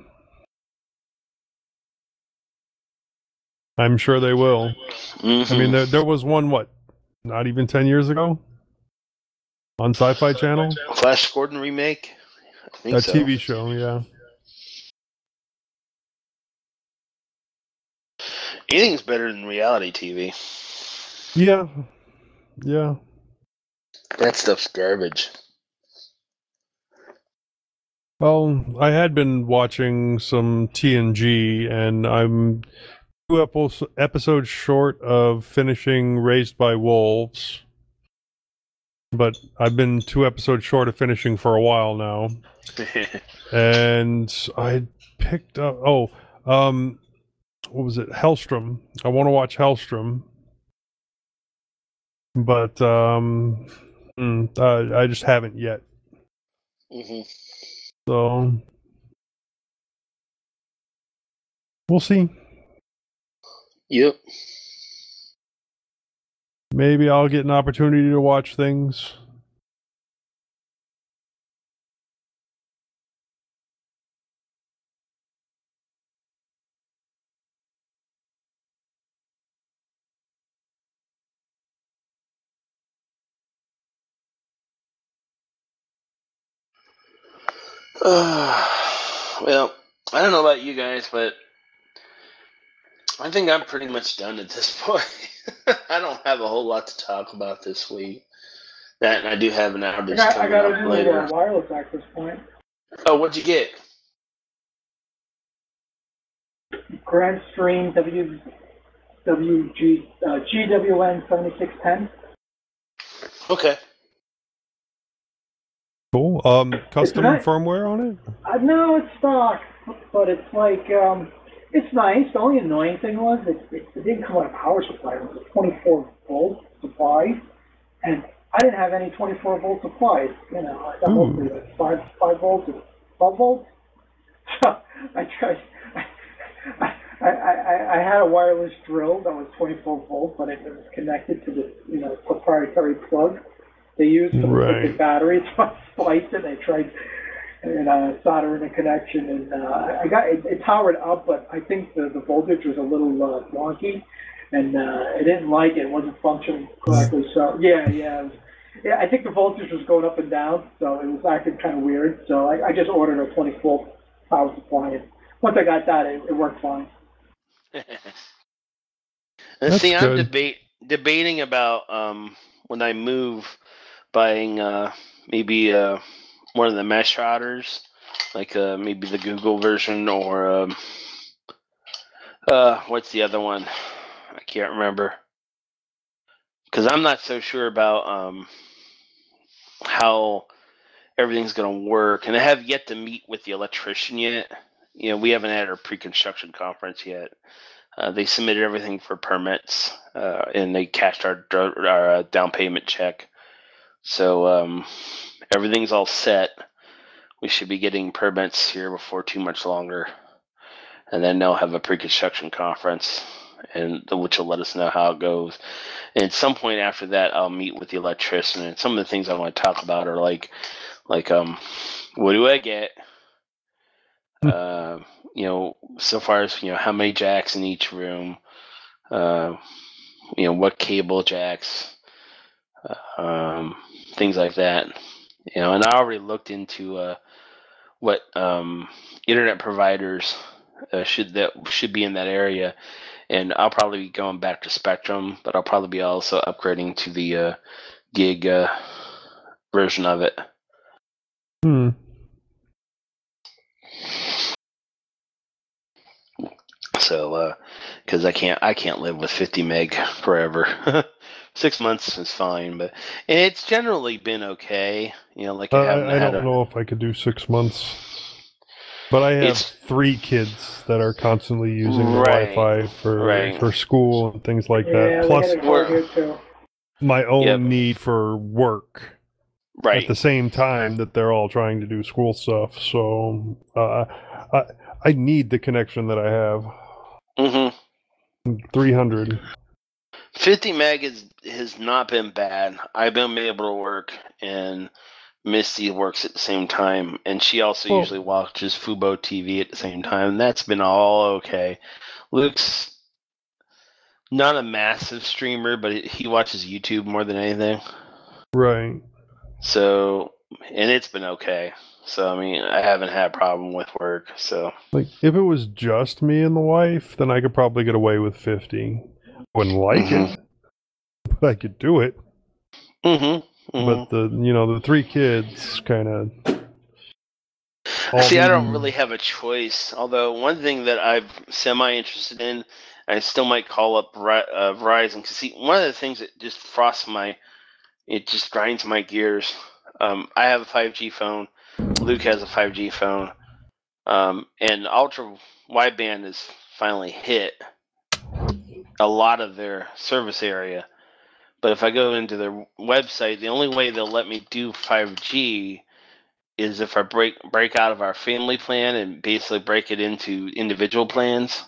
G: I'm sure they will.
E: Mm-hmm.
G: I mean, there there was one, what, not even ten years ago? On Sci-Fi Channel?
E: Flash Gordon remake? I think
G: A
E: so.
G: T V show, yeah.
E: Anything's better than reality T V.
G: Yeah. Yeah.
E: That stuff's garbage.
G: Well, I had been watching some T N G, and I'm two epi- episodes short of finishing Raised by Wolves. But I've been two episodes short of finishing for a while now. And I picked up, oh, um, what was it? Hellstrom. I want to watch Hellstrom. But um, mm, uh, I just haven't yet.
E: mm-hmm.
G: So we'll see.
E: Yep.
G: Maybe I'll get an opportunity to watch things.
E: Uh, well, I don't know about you guys, but I think I'm pretty much done at this point. I don't have a whole lot to talk about this week. That and I do have an
F: I
E: outage
F: got, I
E: coming
F: got a
E: up
F: new
E: later.
F: uh, wireless access point.
E: Oh, what'd you get?
F: Grand Stream W W G uh, G W N seventy-six ten.
E: Okay.
G: Cool. Um, custom
F: nice.
G: firmware on it?
F: Uh, no, it's stock, but it's like um, it's nice. The only annoying thing was it, it, it didn't come with a power supply. It was a twenty-four volt supply, and I didn't have any twenty-four volt supplies. You know, I got
G: Ooh.
F: mostly like five five volts and twelve volts. So I tried. I, I, I, I had a wireless drill that was twenty-four volt, but it was connected to the you know proprietary plug they use for the
G: Right.
F: liquid battery. So I spliced it. And I tried, and uh, soldering the connection. And uh, I got it, it powered up, but I think the, the voltage was a little uh, wonky, and uh, I didn't like it. It wasn't functioning correctly. So yeah, yeah, it was, yeah. I think the voltage was going up and down, so it was acting kind of weird. So I, I just ordered a twenty volt power supply, and once I got that, it, it worked fine.
E: And
G: That's
E: see, I'm
G: good.
E: debate debating about um, when I move, buying uh, maybe uh, one of the mesh routers, like uh, maybe the Google version, or um, uh, what's the other one? I can't remember. Because I'm not so sure about um, how everything's going to work, and I have yet to meet with the electrician yet. You know, we haven't had our pre-construction conference yet. Uh, they submitted everything for permits, uh, and they cashed our, our uh, down payment check. So um, everything's all set. We should be getting permits here before too much longer, and then they'll have a pre-construction conference, and which will let us know how it goes. And at some point after that, I'll meet with the electrician, and some of the things I want to talk about are like, like um, what do I get? Uh, you know, so far as, you know, how many jacks in each room, uh, you know, what cable jacks, uh, um, things like that. You know, and I already looked into uh, what um, internet providers uh, should that should be in that area, and I'll probably be going back to Spectrum, but I'll probably be also upgrading to the uh, gig uh, version of it.
G: Hmm.
E: So, because uh, I can't, I can't live with fifty meg forever. Six months is fine, but and it's generally been okay. You know, like I
G: Uh,
E: haven't
G: I, I
E: had
G: don't
E: a,
G: know if I could do six months, but I have
E: It's-
G: three kids that are constantly using
E: Right,
G: the Wi-Fi for
E: right.
G: for school and things like
F: Yeah,
G: that.
F: we
G: Plus,
F: had it hard here too.
G: my own
E: Yep.
G: need for work
E: right.
G: at the same time that they're all trying to do school stuff. So uh, I I need the connection that I have.
E: Mm-hmm.
G: three hundred.
E: fifty meg is, has not been bad. I've been able to work, and Misty works at the same time, and she also
G: Well-
E: usually watches Fubo T V at the same time. And that's been all okay. Luke's not a massive streamer, but he watches YouTube more than anything.
G: Right.
E: So, and it's been okay. So, I mean, I haven't had a problem with work. So,
G: Like, if it was just me and the wife, then I could probably get away with fifty. Wouldn't like
E: Mhm.
G: it, but I could do it.
E: mm-hmm, mm-hmm.
G: But the, you know, the three kids kind of.
E: See, I don't really have a choice. Although one thing that I'm semi-interested in, I still might call up Ri- uh, Verizon. Because see, one of the things that just frosts my, it just grinds my gears. Um, I have a five G phone. Luke has a five G phone. Um, and ultra wideband has finally hit a lot of their service area. But if I go into their website, the only way they'll let me do five G is if I break break out of our family plan and basically break it into individual plans.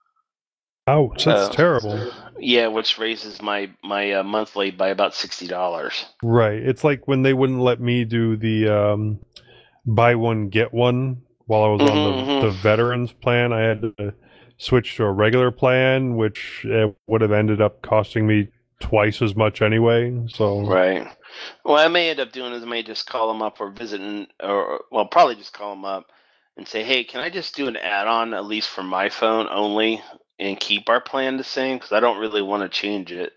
G: Ouch, that's
E: Uh,
G: terrible.
E: Yeah, which raises my my uh, monthly by about sixty dollars.
G: Right. It's like when they wouldn't let me do the um, buy one, get one while I was on
E: Mhm,
G: the,
E: mhm.
G: the veterans plan. I had to switch to a regular plan, which uh, would have ended up costing me twice as much anyway. So,
E: Right. What I may end up doing is I may just call them up or visit, and, or well, probably just call them up and say, "Hey, can I just do an add-on at least for my phone only and keep our plan the same? Because I don't really want to change it."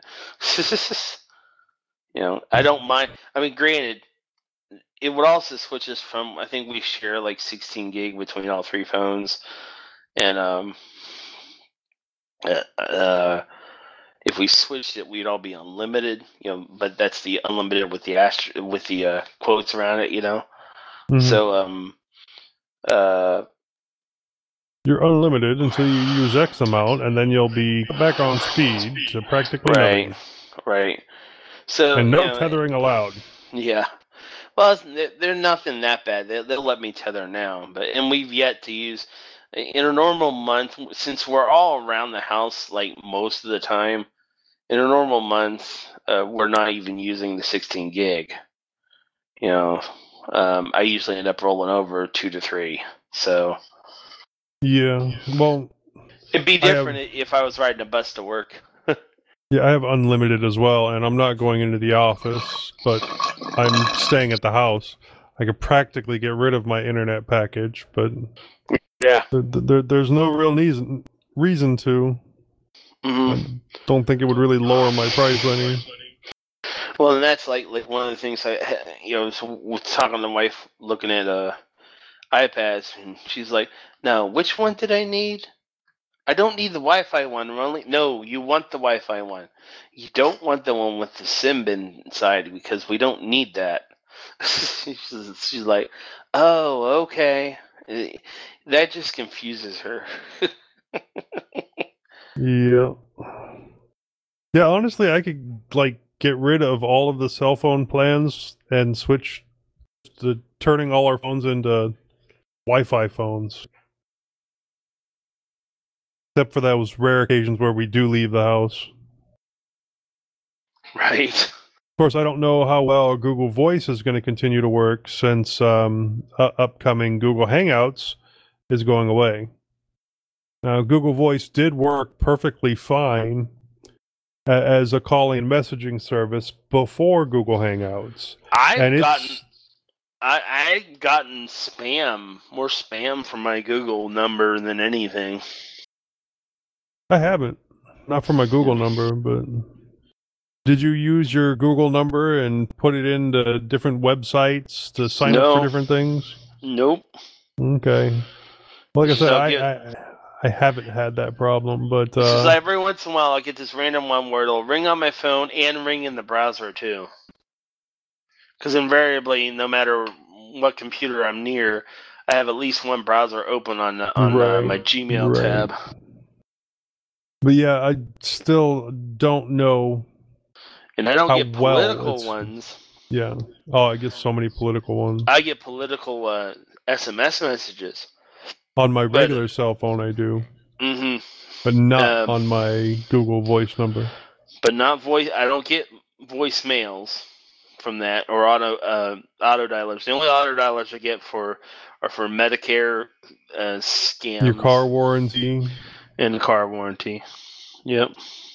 E: You know, I don't mind. I mean, granted, it would also switch us from. I think we share like sixteen gig between all three phones, and um, uh, uh, if we switched it, we'd all be unlimited. You know, but that's the unlimited with the astro- with the uh, quotes around it. You know,
G: mhm.
E: so um, uh,
G: You're unlimited until you use X amount, and then you'll be back on speed to practically
E: right,
G: nothing.
E: right. So
G: And no
E: you know,
G: tethering allowed.
E: Yeah. Well, it's, they're, they're nothing that bad. They, they'll let me tether now, but and we've yet to use in a normal month since we're all around the house like most of the time. In a normal month, uh, we're not even using the sixteen gig. You know, um, I usually end up rolling over two to three. So
G: Yeah. Well,
E: it'd be
G: I have-
E: different if I was riding a bus to work.
G: yeah, I have unlimited as well, and I'm not going into the office, but I'm staying at the house. I could practically get rid of my internet package, but
E: Yeah.
G: there, there, there's no real reason reason to.
E: hmm
G: I don't think it would really lower my price any.
E: Well, and that's like like one of the things I, you know, so was talking to my wife, looking at uh iPads, and she's like, "Now, which one did I need? I don't need the Wi-Fi one. We're only no, you want the Wi-Fi one. You don't want the one with the Symbian inside because we don't need that." she's, she's like, "Oh, okay." That just confuses her.
G: Yeah. Yeah, honestly, I could like get rid of all of the cell phone plans and switch to turning all our phones into Wi-Fi phones. Except for those rare occasions where we do leave the house.
E: Right.
G: Of course, I don't know how well Google Voice is going to continue to work since um, uh, upcoming Google Hangouts is going away. Now, Google Voice did work perfectly fine a- as a calling and messaging service before Google Hangouts.
E: I've
G: And it's-
E: gotten I I've gotten spam, more spam from my Google number than anything.
G: I haven't. Not for my Google number, but did you use your Google number and put it into different websites to sign up
E: No.
G: for different things?
E: Nope.
G: Okay. Like I said,
E: So
G: I,
E: get-
G: I I haven't had that problem, but
E: This is
G: uh,
E: every once in a while I get this random one where it'll ring on my phone and ring in the browser too. Because invariably, no matter what computer I'm near, I have at least one browser open on the, on uh,
G: Right,
E: my Gmail
G: right.
E: tab.
G: but yeah, I still don't know.
E: And I don't
G: How
E: get
G: well
E: political
G: it's-
E: ones.
G: Yeah. Oh, I get so many political ones
E: I get political uh, S M S messages.
G: on my
E: but-
G: regular cell phone. I do,
E: hmm
G: but not
E: Um,
G: on my Google Voice number.
E: But not voice. I don't get voicemails from that or auto uh, auto dialers. The only auto dialers I get for are for Medicare uh, scams.
G: Your car warranty.
E: and car warranty. Yep.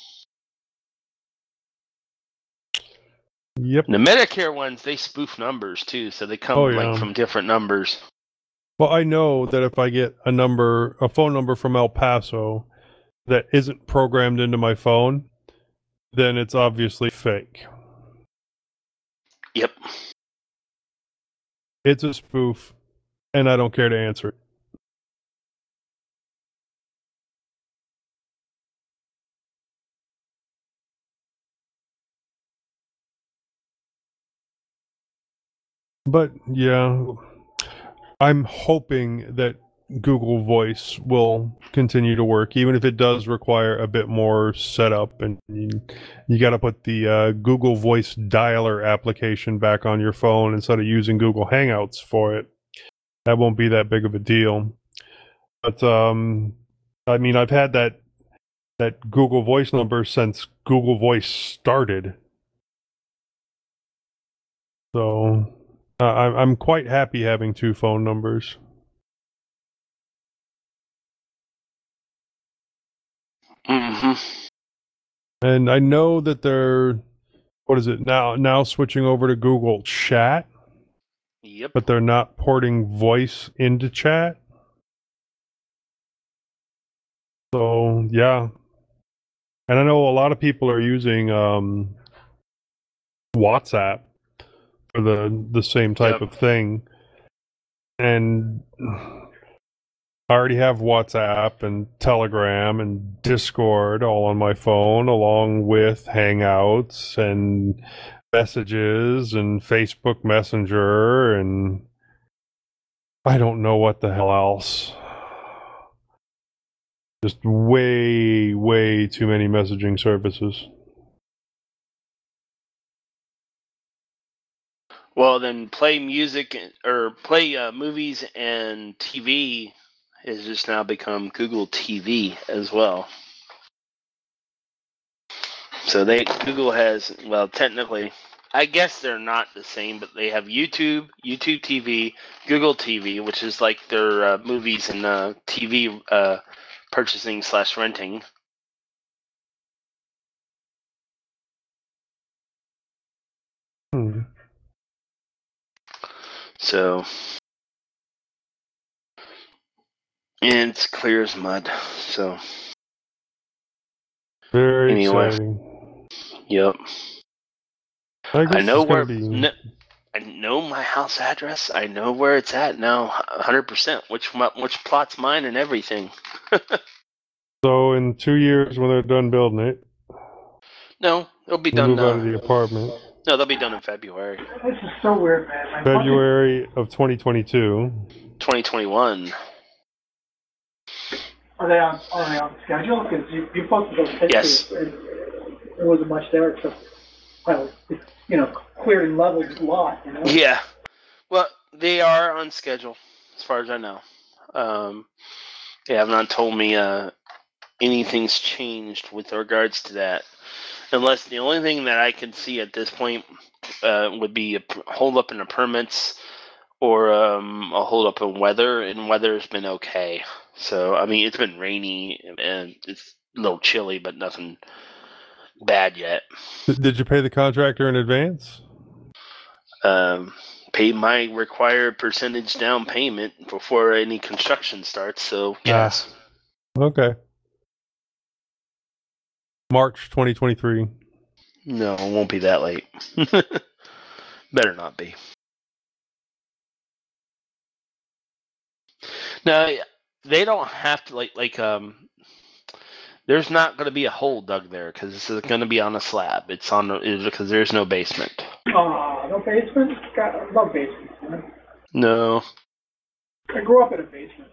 G: Yep.
E: The Medicare ones, they spoof numbers too, so they come
G: Oh,
E: like
G: yeah.
E: from different numbers.
G: Well, I know that if I get a number, a phone number from El Paso that isn't programmed into my phone, then it's obviously fake.
E: Yep.
G: It's a spoof, and I don't care to answer it. But yeah, I'm hoping that Google Voice will continue to work, even if it does require a bit more setup, and you, you got to put the uh, Google Voice dialer application back on your phone instead of using Google Hangouts for it. That won't be that big of a deal. But um, I mean, I've had that that Google Voice number since Google Voice started, so uh, I'm I'm quite happy having two phone numbers.
E: hmm
G: And I know that they're, what is it now? Now switching over to Google Chat,
E: Yep.
G: but they're not porting voice into chat. So yeah, and I know a lot of people are using um, WhatsApp for the the same type
E: Yep.
G: of thing, and I already have WhatsApp and Telegram and Discord all on my phone, along with Hangouts and Messages and Facebook Messenger, and I don't know what the hell else. Just way, way too many messaging services.
E: Well, then play music or play uh, movies and T V has just now become Google T V as well. So they Google has, well, technically I guess they're not the same, but they have YouTube, YouTube T V, Google T V, which is like their uh, movies and uh, T V uh, purchasing slash renting.
G: Hmm.
E: So, and it's clear as mud. So,
G: Very
E: Anyway.
G: exciting.
E: yep.
G: I, guess
E: I know
G: it's gonna
E: where.
G: be-
E: No, I know my house address. I know where it's at now, one hundred percent. Which mo- which plot's mine and everything.
G: So in two years, when they're done building it,
E: No, it'll be
G: you
E: done.
G: move out of
E: Uh,
G: the apartment.
E: no, they'll be done in February,
F: This is so weird, man. My fucking-
G: February of twenty twenty-two.
E: twenty twenty-one.
F: Are they on, are they on schedule? Because you, you posted those pictures.
E: Yes.
F: And there wasn't much there except, well, it's, you know, cleared and leveled lot, you know?
E: Yeah. Well, they are on schedule, as far as I know. Um, they have not told me uh, anything's changed with regards to that. Unless the only thing that I can see at this point uh, would be a p- hold up in the permits or um, a hold up in weather, and weather's been okay. So, I mean, it's been rainy and it's a little chilly, but nothing bad yet.
G: D- Did you pay the contractor in advance?
E: Um, pay my required percentage down payment before any construction starts. So yes,
G: Okay. March twenty twenty-three.
E: no, it won't be that late. Better not be. No, they don't have to like like um. There's not going to be a hole dug there because this is going to be on a slab. It's on because there's no basement.
F: Oh, no basement? God, I love basements, man.
E: No,
F: I grew up in a basement.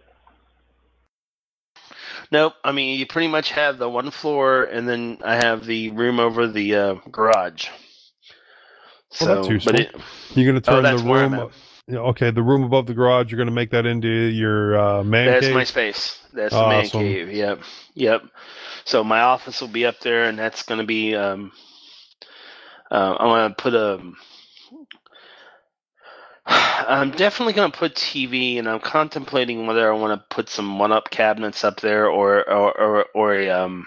E: nope. I mean, you pretty much have the one floor, and then I have the room over the uh, garage. So,
G: Well, that's useful.
E: but it,
G: You're going to
E: Oh,
G: turn the
E: that's where I'm
G: room.
E: at.
G: Yeah, okay, the room above the garage. You're going to make that into your uh, man
E: That's
G: cave.
E: my space. That's the man
G: Awesome.
E: cave. Yep. Yep. So my office will be up there, and that's going to be. Um, uh, I'm going to put a. I'm definitely going to put T V, and I'm contemplating whether I want to put some one-up cabinets up there or or or, or a um,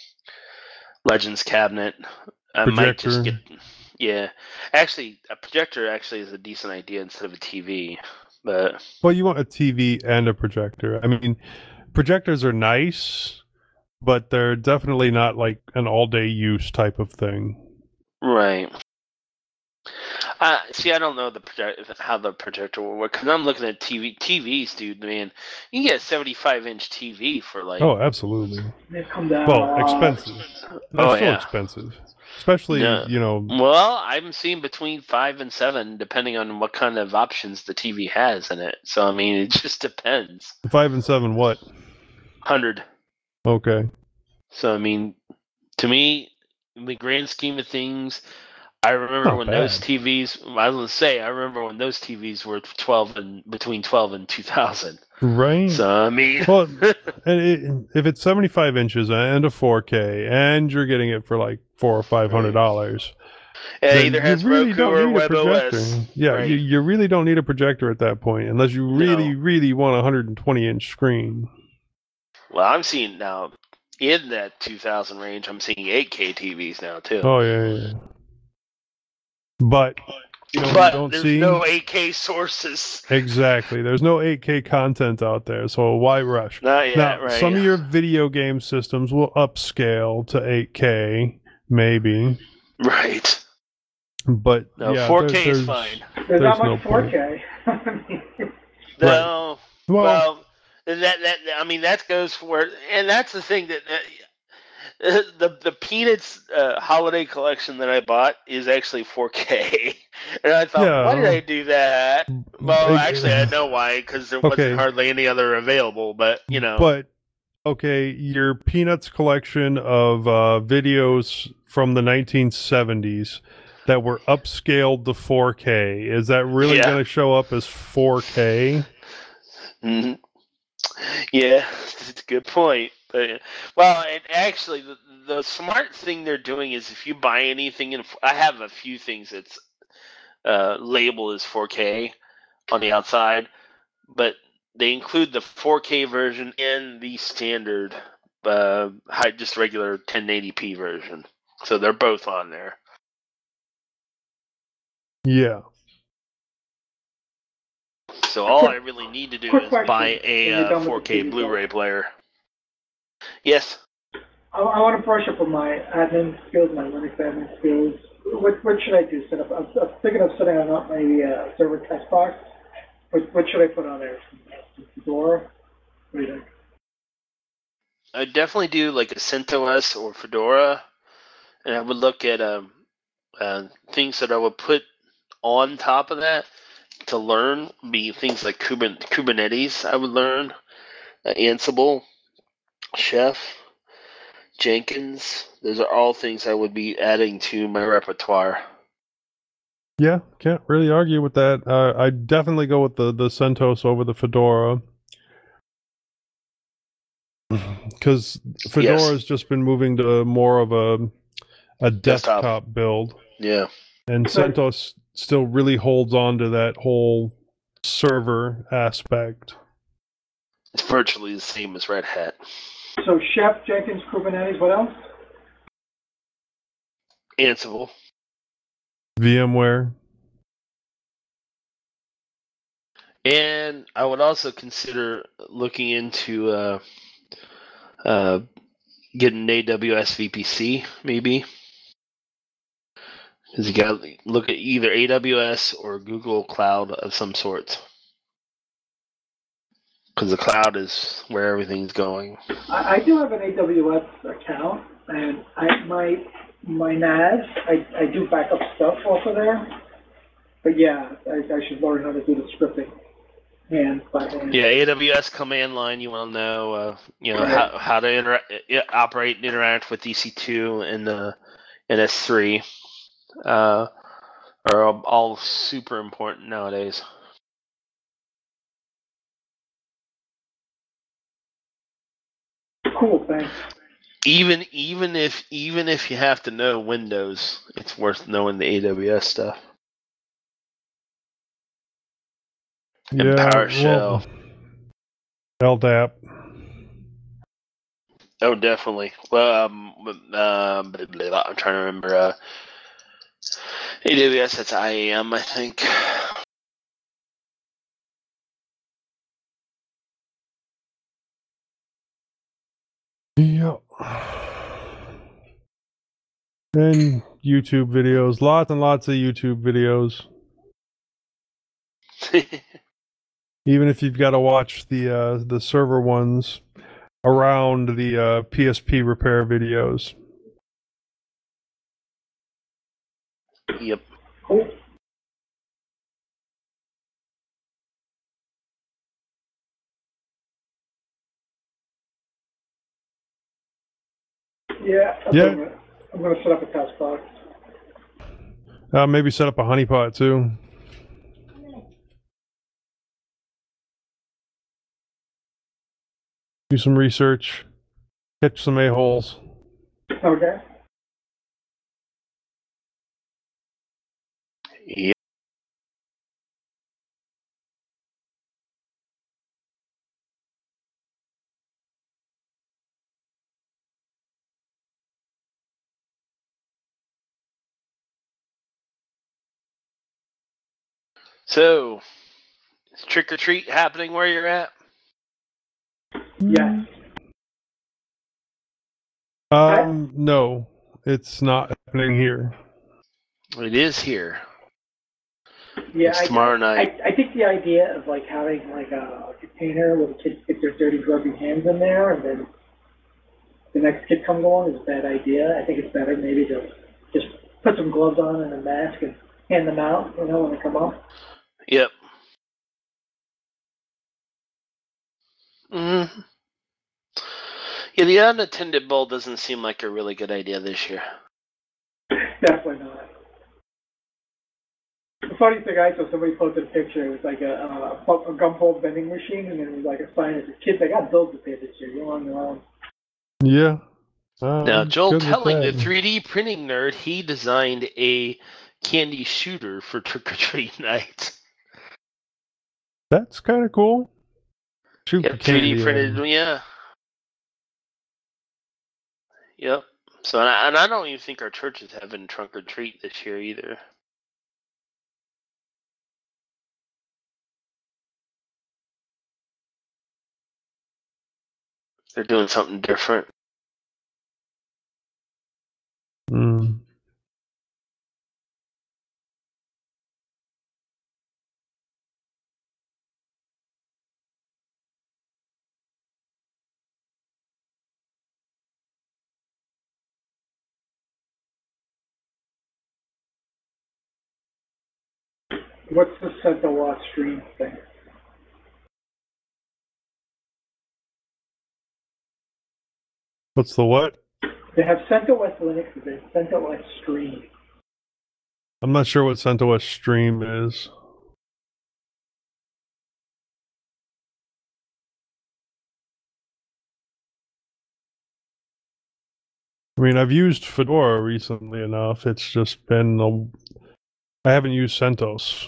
E: Legends cabinet. I might just get.
G: Projector.
E: Yeah, actually, a projector actually is a decent idea instead of a T V. But
G: Well, you want a T V and a projector. I mean, projectors are nice, but they're definitely not like an all-day use type of thing.
E: right. Uh, see, I don't know the project how the projector will work because I'm looking at T V T Vs, dude. Man, you can get a seventy-five inch T V for like.
G: Oh, absolutely.
F: They come down.
G: Well,
F: uh,
G: expensive. They're
E: Oh,
G: still
E: yeah.
G: expensive, especially
E: Yeah.
G: you know.
E: Well, I'm seeing between five and seven, depending on what kind of options the T V has in it. So I mean, it just depends.
G: Five and seven, what?
E: Hundred.
G: Okay.
E: So I mean, to me, in the grand scheme of things, I remember
G: Not
E: when
G: bad.
E: those T Vs. I was gonna say, I remember when those T Vs were twelve and between twelve and two thousand.
G: Right.
E: So I mean,
G: Well, and it, if it's seventy-five inches and a four K, and you're getting it for like four or five hundred dollars,
E: it
G: then
E: either has
G: you really
E: Roku
G: don't
E: or
G: need a projector.
E: WebOS.
G: Yeah,
E: Right.
G: you, you really don't need a projector at that point, unless you really,
E: No.
G: really want a one hundred twenty inch screen.
E: Well, I'm seeing now in that two thousand range. I'm seeing eight K T Vs now too.
G: Oh yeah, yeah. yeah. But you know,
E: but
G: you don't
E: there's
G: see
E: no eight K sources.
G: exactly. There's no eight K content out there, so why rush?
E: Not yet,
G: now,
E: right?
G: some of your video game systems will upscale to eight K, maybe,
E: right.
G: but
E: No,
G: yeah,
E: four K
G: there-
E: is
G: there's-
E: fine.
F: There's not
G: there's no
F: much four K. I mean,
E: No,
G: Well,
E: well, that that I mean that goes for, and that's the thing that. Uh, the the Peanuts uh, holiday collection that I bought is actually four K, and I thought,
G: Yeah.
E: why did I do that? Well,
G: Ex-
E: actually, I know why, because there
G: Okay.
E: wasn't hardly any other available. But you know,
G: But okay, your Peanuts collection of uh, videos from the nineteen seventies that were upscaled to four K, is that really
E: Yeah.
G: going to show up as four K?
E: Mhm. yeah, it's a good point. But, well, and actually, the, the smart thing they're doing is if you buy anything, in, I have a few things that's uh, labeled as four K on the outside, but they include the four K version and the standard, uh, high, just regular ten eighty p version. So they're both on there.
G: Yeah.
E: So all I really need to do
F: Quick
E: is
F: question.
E: buy
F: When
E: a
F: you're done
E: uh,
F: with the
E: four K
F: T V
E: Blu-ray player. Yes.
F: I, I want to brush up on my admin skills, my Linux admin skills. What, what should I do? Set up? I'm, I'm thinking of setting up my uh, server test box. What, what should I put on there? Fedora? What do you think?
E: I definitely do like a CentOS or Fedora, and I would look at um, uh, things that I would put on top of that to learn. Be things like Kubernetes. I would learn uh, Ansible, Chef, Jenkins. Those are all things I would be adding to my repertoire.
G: Yeah, can't really argue with that. Uh, I definitely go with the, the CentOS over the Fedora. Because Fedora
E: Yes.
G: has just been moving to more of a a desktop,
E: Desktop.
G: build.
E: Yeah.
G: And CentOS still really holds on to that whole server aspect.
E: It's virtually the same as Red Hat.
F: So Chef, Jenkins, Kubernetes, what else?
E: Ansible.
G: VMware.
E: And I would also consider looking into uh, uh, getting A W S V P C, maybe. Because you got to look at either A W S or Google Cloud of some sort. Because the cloud is where everything's going.
F: I, I do have an A W S account, and I my my N A S, I, I do back up stuff off of there. But yeah, I, I should learn how to do the scripting. And by hand.
E: Yeah, A W S command line. You want to know, uh, you know,
F: Right.
E: how how to intera- yeah, operate and interact with E C two and uh, and S three. Uh, are all, all super important nowadays.
F: Cool, thanks.
E: Even even if even if you have to know Windows, it's worth knowing the A W S stuff. And
G: Yeah,
E: PowerShell.
G: Well, L D A P.
E: Oh, definitely. Well, um, um, blah, blah, blah, I'm trying to remember. Uh, A W S, that's I A M, I think.
G: Yeah. And YouTube videos. Lots and lots of YouTube videos. Even if you've got to watch the uh, the server ones around the uh, P S P repair videos.
E: Yep.
F: Cool. Yeah. I'm
G: Yeah.
F: Gonna, I'm going to set up a test box.
G: Uh, maybe set up a honeypot too. Do some research. Catch some a-holes.
F: Okay.
E: Yep. So, is trick or treat happening where you're at?
F: Yes.
G: Um, no, it's not happening here.
E: It is here.
F: Yeah.
E: It's
F: I,
E: tomorrow night.
F: I, I think the idea of like having like a container where the kids get their dirty, grubby hands in there, and then the next kid comes along is a bad idea. I think it's better maybe to just put some gloves on and a mask and hand them out, you know, when they come up.
E: Yep. Mm-hmm. Yeah, the unattended bowl doesn't seem like a really good idea this year.
F: Definitely not. The funny thing, I saw somebody posted a picture. It was like a, a, a gumball vending machine, and then it was like a sign that said, "Kids, I got bills to pay this year. You're on your own."
G: Yeah. Uh,
E: Now, Joel
G: good with
E: Telling, the
G: that.
E: three D printing nerd, he designed a candy shooter for Trick or Treat Night.
G: That's kind of cool. Shoot
E: Yep,
G: the
E: three
G: candy.
E: D printed,
G: um,
E: yeah. Yep. So, and I, and I don't even think our church is having trunk or treat this year either. They're doing something different.
G: mm.
F: What's the centawatt stream thing?
G: What's the what?
F: They have CentOS Linux, but there's CentOS Stream.
G: I'm not sure what CentOS Stream is. I mean, I've used Fedora recently enough. It's just been a, I haven't used CentOS.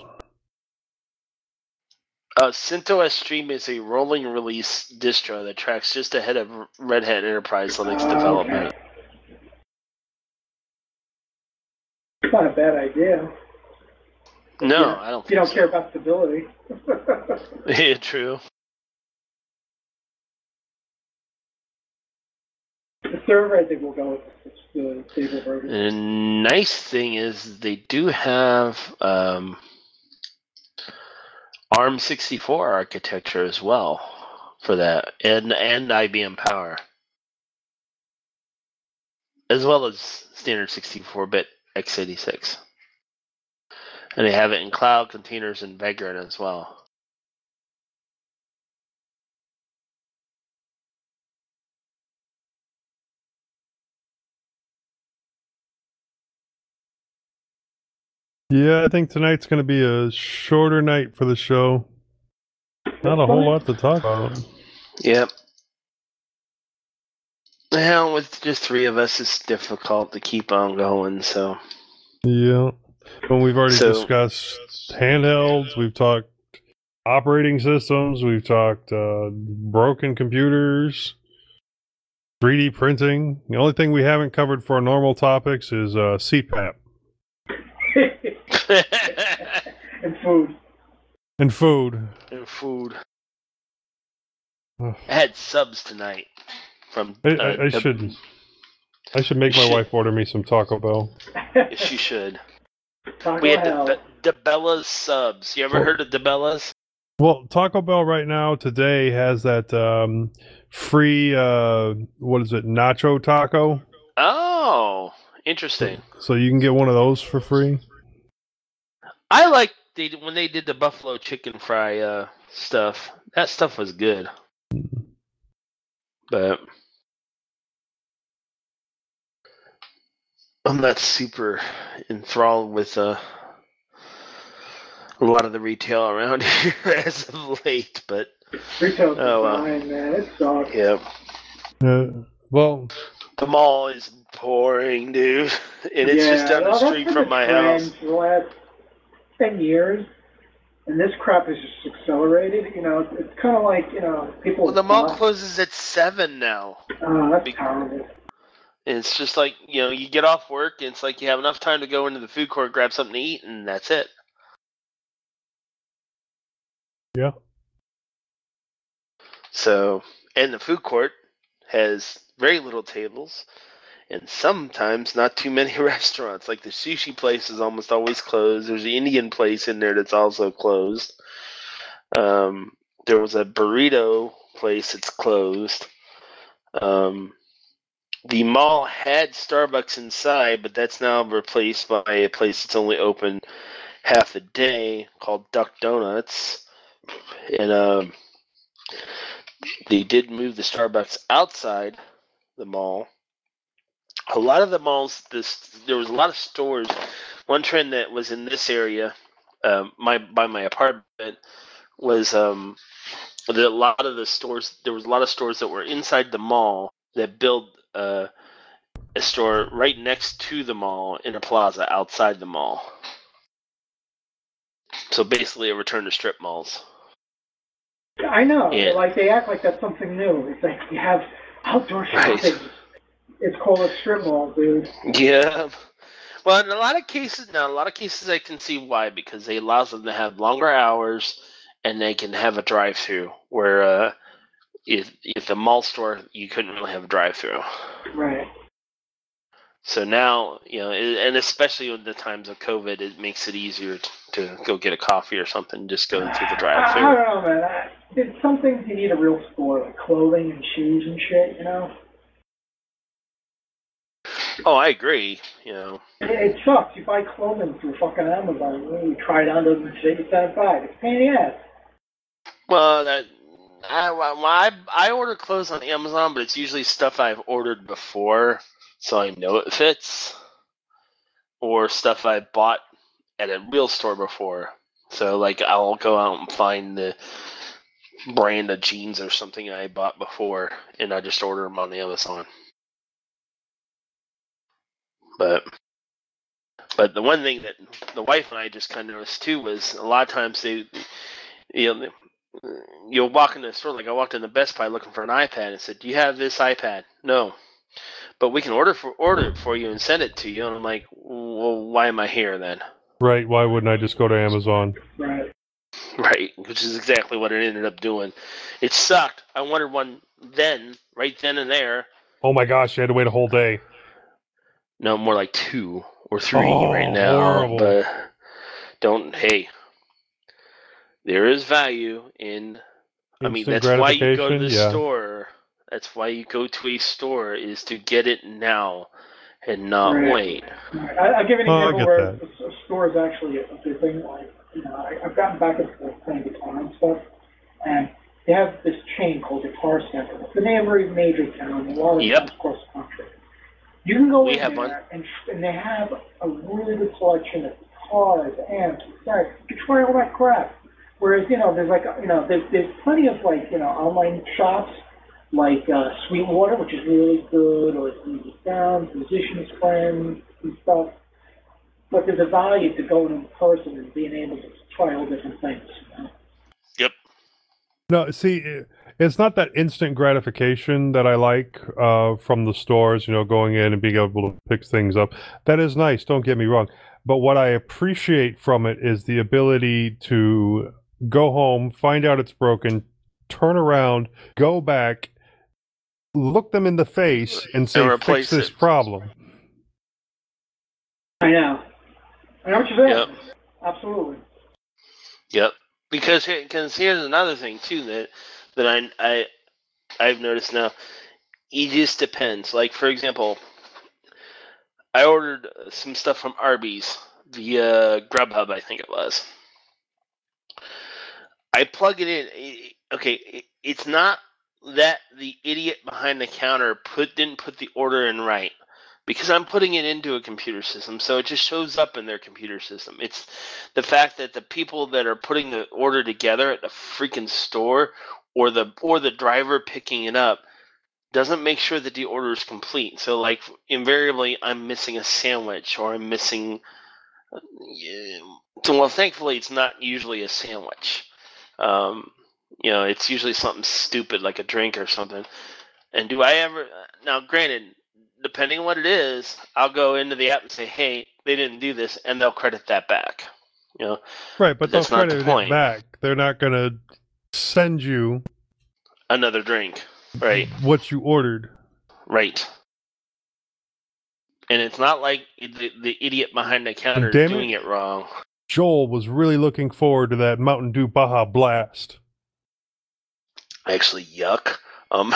E: Uh, CentOS Stream is a rolling release distro that tracks just ahead of Red Hat Enterprise Linux
F: Ah,
E: development.
F: okay. It's not a bad idea.
E: No,
F: Yeah.
E: I don't.
F: You don't
E: think
F: care about stability.
E: so. Yeah, true.
F: The server, I think, will go with the stable version.
E: And nice thing is they do have um, ARM sixty-four architecture as well for that, and and I B M Power, as well as standard sixty-four bit x eighty-six. And they have it in cloud containers and Vagrant as well.
G: Yeah, I think tonight's going to be a shorter night for the show. Not a whole lot to talk about.
E: Yep. Well, with just three of us, it's difficult to keep on going. So.
G: Yeah. But we've already
E: So-
G: discussed handhelds. We've talked operating systems. We've talked uh, broken computers, three D printing. The only thing we haven't covered for our normal topics is uh, C PAP
F: And food.
G: and food.
E: and food.
G: Ugh.
E: I had subs tonight from.
G: I,
E: uh,
G: I, I
E: the-
G: should. I should make my
E: should.
G: wife order me some Taco Bell.
E: Yes, you should.
F: Taco
E: We had
F: Hell.
E: the DeBella's subs. You ever
G: Oh.
E: heard of DeBella's?
G: Well, Taco Bell right now today has that um, free uh, what is it, nacho taco?
E: Oh, interesting.
G: So you can get one of those for free.
E: I like they when they did the buffalo chicken fry uh, stuff. That stuff was good. But I'm not super enthralled with uh, a lot of the retail around here as of late. But
F: Retail's
E: Oh, wow.
F: fine, man. It sucks.
E: yeah,
G: Uh, well,
E: the mall is boring, dude, and it's just down
F: well,
E: the
F: that's
E: street
F: been
E: from
F: the
E: my
F: trend
E: house.
F: For the last ten years, and this crap is just accelerated. You know, it's, it's kind of like, you know, people.
E: Well, the mall
F: uh,
E: closes at seven now.
F: Oh, that's
E: Be-
F: terrible.
E: And it's just like, you know, you get off work and it's like you have enough time to go into the food court, grab something to eat, and that's it.
G: yeah.
E: So, and the food court has very little tables and sometimes not too many restaurants. Like the sushi place is almost always closed. There's an Indian place in there that's also closed. Um, there was a burrito place that's closed. Um, The mall had Starbucks inside, but that's now replaced by a place that's only open half a day called Duck Donuts. And um, they did move the Starbucks outside the mall. A lot of the malls, this there was a lot of stores. One trend that was in this area, um, my by my apartment, was um, that a lot of the stores. There was a lot of stores that were inside the mall that build uh, a store right next to the mall in a plaza outside the mall. So basically, a return to strip malls.
F: I know.
E: Yeah.
F: Like they act like that's something new. It's like you have outdoor shopping.
E: Right.
F: It's called a strip mall, dude.
E: Yeah. Well, in a lot of cases, now, a lot of cases I can see why, because it allows them to have longer hours and they can have a drive-through, where uh, if, if the mall store, you couldn't really have a drive-through.
F: Right.
E: So now, you know, and especially in the times of COVID, it makes it easier to, to go get a coffee or something, just go through the
F: I,
E: drive-through.
F: I don't know, man. I, there's some things you need a real store, like clothing and shoes and shit, you know?
E: Oh, I agree, you know.
F: It, it sucks. You buy clothing through fucking Amazon. You try it on, doesn't fit, you send it back. It's a pain in the ass.
E: Well, that I, well, I I order clothes on Amazon, but it's usually stuff I've ordered before, so I know it fits, or stuff I bought at a real store before. So, like, I'll go out and find the brand of jeans or something I bought before, and I just order them on Amazon. But but the one thing that the wife and I just kind of noticed too was a lot of times they, you know, you'll walk in the store. Like I walked in the Best Buy looking for an iPad and said, "Do you have this iPad?" No, but we can order for order it for you and send it to you. And I'm like, "Well, why am I here then?"
G: Right? Why wouldn't I just go to Amazon?
F: Right.
E: Right, which is exactly what it ended up doing. It sucked. I wanted one then, right then and there.
G: Oh my gosh, you had to wait a whole day.
E: No, more like two or three
G: Oh,
E: right now.
G: horrible.
E: But don't. Hey, there is value in. I mean,
G: Instant
E: that's why you go to the
G: gratification, yeah.
E: store. That's why you go to a store is to get it now and not
F: Right.
E: wait.
F: Right. I, I'll give you an
G: Oh, I
F: example
G: get
F: where
G: that.
F: a, a store is actually a good thing. Like, you know, I, I've gotten back into playing guitar and stuff, and they have this chain called Guitar Center. It's in every major town, a lot of
E: Yep.
F: towns across the country. You can go
E: We
F: in
E: have
F: there
E: one.
F: and, and they have a really good selection of guitars, amps, guitars. You can try all that crap. Whereas, you know, there's like, you know, there's, there's plenty of like, you know, online shops like uh, Sweetwater, which is really good, or Easy Sounds, Musician's Friends, and stuff. But there's a value to going in person and being able to try all different things. You know?
E: Yep.
G: No, see, it- it's not that instant gratification that I like uh, from the stores, you know, going in and being able to pick things up. That is nice, don't get me wrong. But what I appreciate from it is the ability to go home, find out it's broken, turn around, go back, look them in the face, and say,
E: And
G: fix
E: replace
G: this
E: it.
G: problem.
F: I know. I know what you're saying.
E: Yep.
F: Absolutely.
E: Yep. Because here, cause here's another thing too that that I I I've noticed now. It just depends. Like for example, I ordered some stuff from Arby's via Grubhub, I think it was. I plug it in. It- okay, it, it's not that the idiot behind the counter put didn't put the order in right. Because I'm putting it into a computer system, so it just shows up in their computer system. It's the fact that the people that are putting the order together at the freaking store, or the or the driver picking it up, doesn't make sure that the order is complete. So, like invariably, I'm missing a sandwich, or I'm missing. So, well, thankfully, it's not usually a sandwich. Um, you know, it's usually something stupid like a drink or something. And do I ever? Now, granted. Depending on what it is, I'll go into the app and say, "Hey, they didn't do this," and they'll credit that back. You know,
G: Right, but
E: But that's
G: they'll
E: not the
G: credit
E: point.
G: it back. They're not going to send you
E: another drink, right?
G: what you ordered.
E: Right. And it's not like the, the idiot behind the counter is
G: damn
E: doing
G: it.
E: it wrong.
G: Joel was really looking forward to that Mountain Dew Baja Blast.
E: Actually, yuck. Um,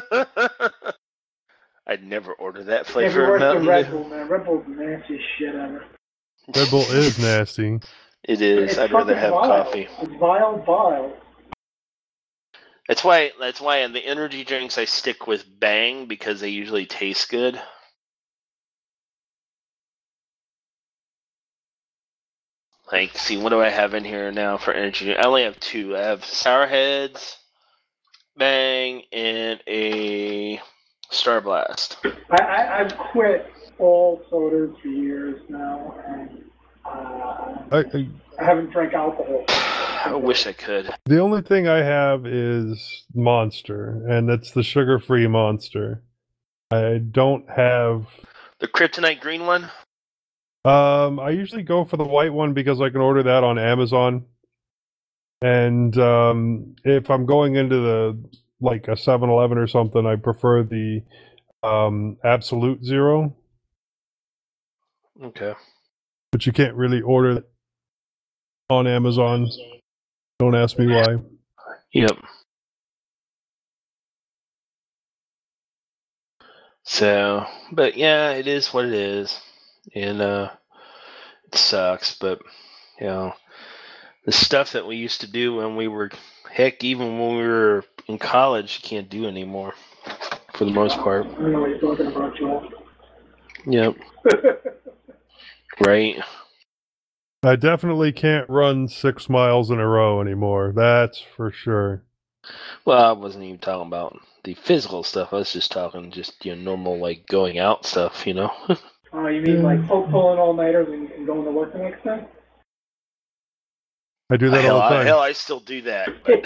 E: I'd never order that
F: Maybe
E: flavor
F: worse
E: of
F: than
E: Mountain
F: Red
E: Dew.
F: Bull, man. Red Bull's the nastiest shit ever.
G: Red Bull is nasty.
E: It is.
F: It's
E: I'd rather
F: fucking
E: have
F: vile.
E: coffee.
F: It's vile, vile.
E: That's why. That's why in the energy drinks I stick with Bang because they usually taste good. Like, see, what do I have in here now for energy? I only have two. I have Sour Heads, Bang, and a Star Blast.
F: I, I, I've quit all sodas for years now, and uh,
G: I, I,
F: I haven't drank alcohol.
E: I wish I could.
G: the only thing I have is Monster, and that's the sugar-free Monster. I don't have.
E: The Kryptonite green one?
G: Um, I usually go for the white one because I can order that on Amazon. And um, if I'm going into the like a seven eleven or something, I prefer the um, Absolute Zero.
E: Okay.
G: But you can't really order it on Amazon. Don't ask me why.
E: Yep. So, but yeah, it is what it is. And uh, it sucks, but, you know, the stuff that we used to do when we were, heck, even when we were in college, you can't do anymore, for the most part.
F: I don't know what you're talking about, Joel.
E: Yep. Right.
G: I definitely can't run six miles in a row anymore. That's for sure.
E: Well, I wasn't even talking about the physical stuff. I was just talking just, you know, normal, like, going out stuff, you know?
F: Oh, you mean like pull, pulling all-nighters and, and going to work the next day?
G: I do that
E: hell,
G: all the
E: I,
G: time.
E: hell, I still do that. But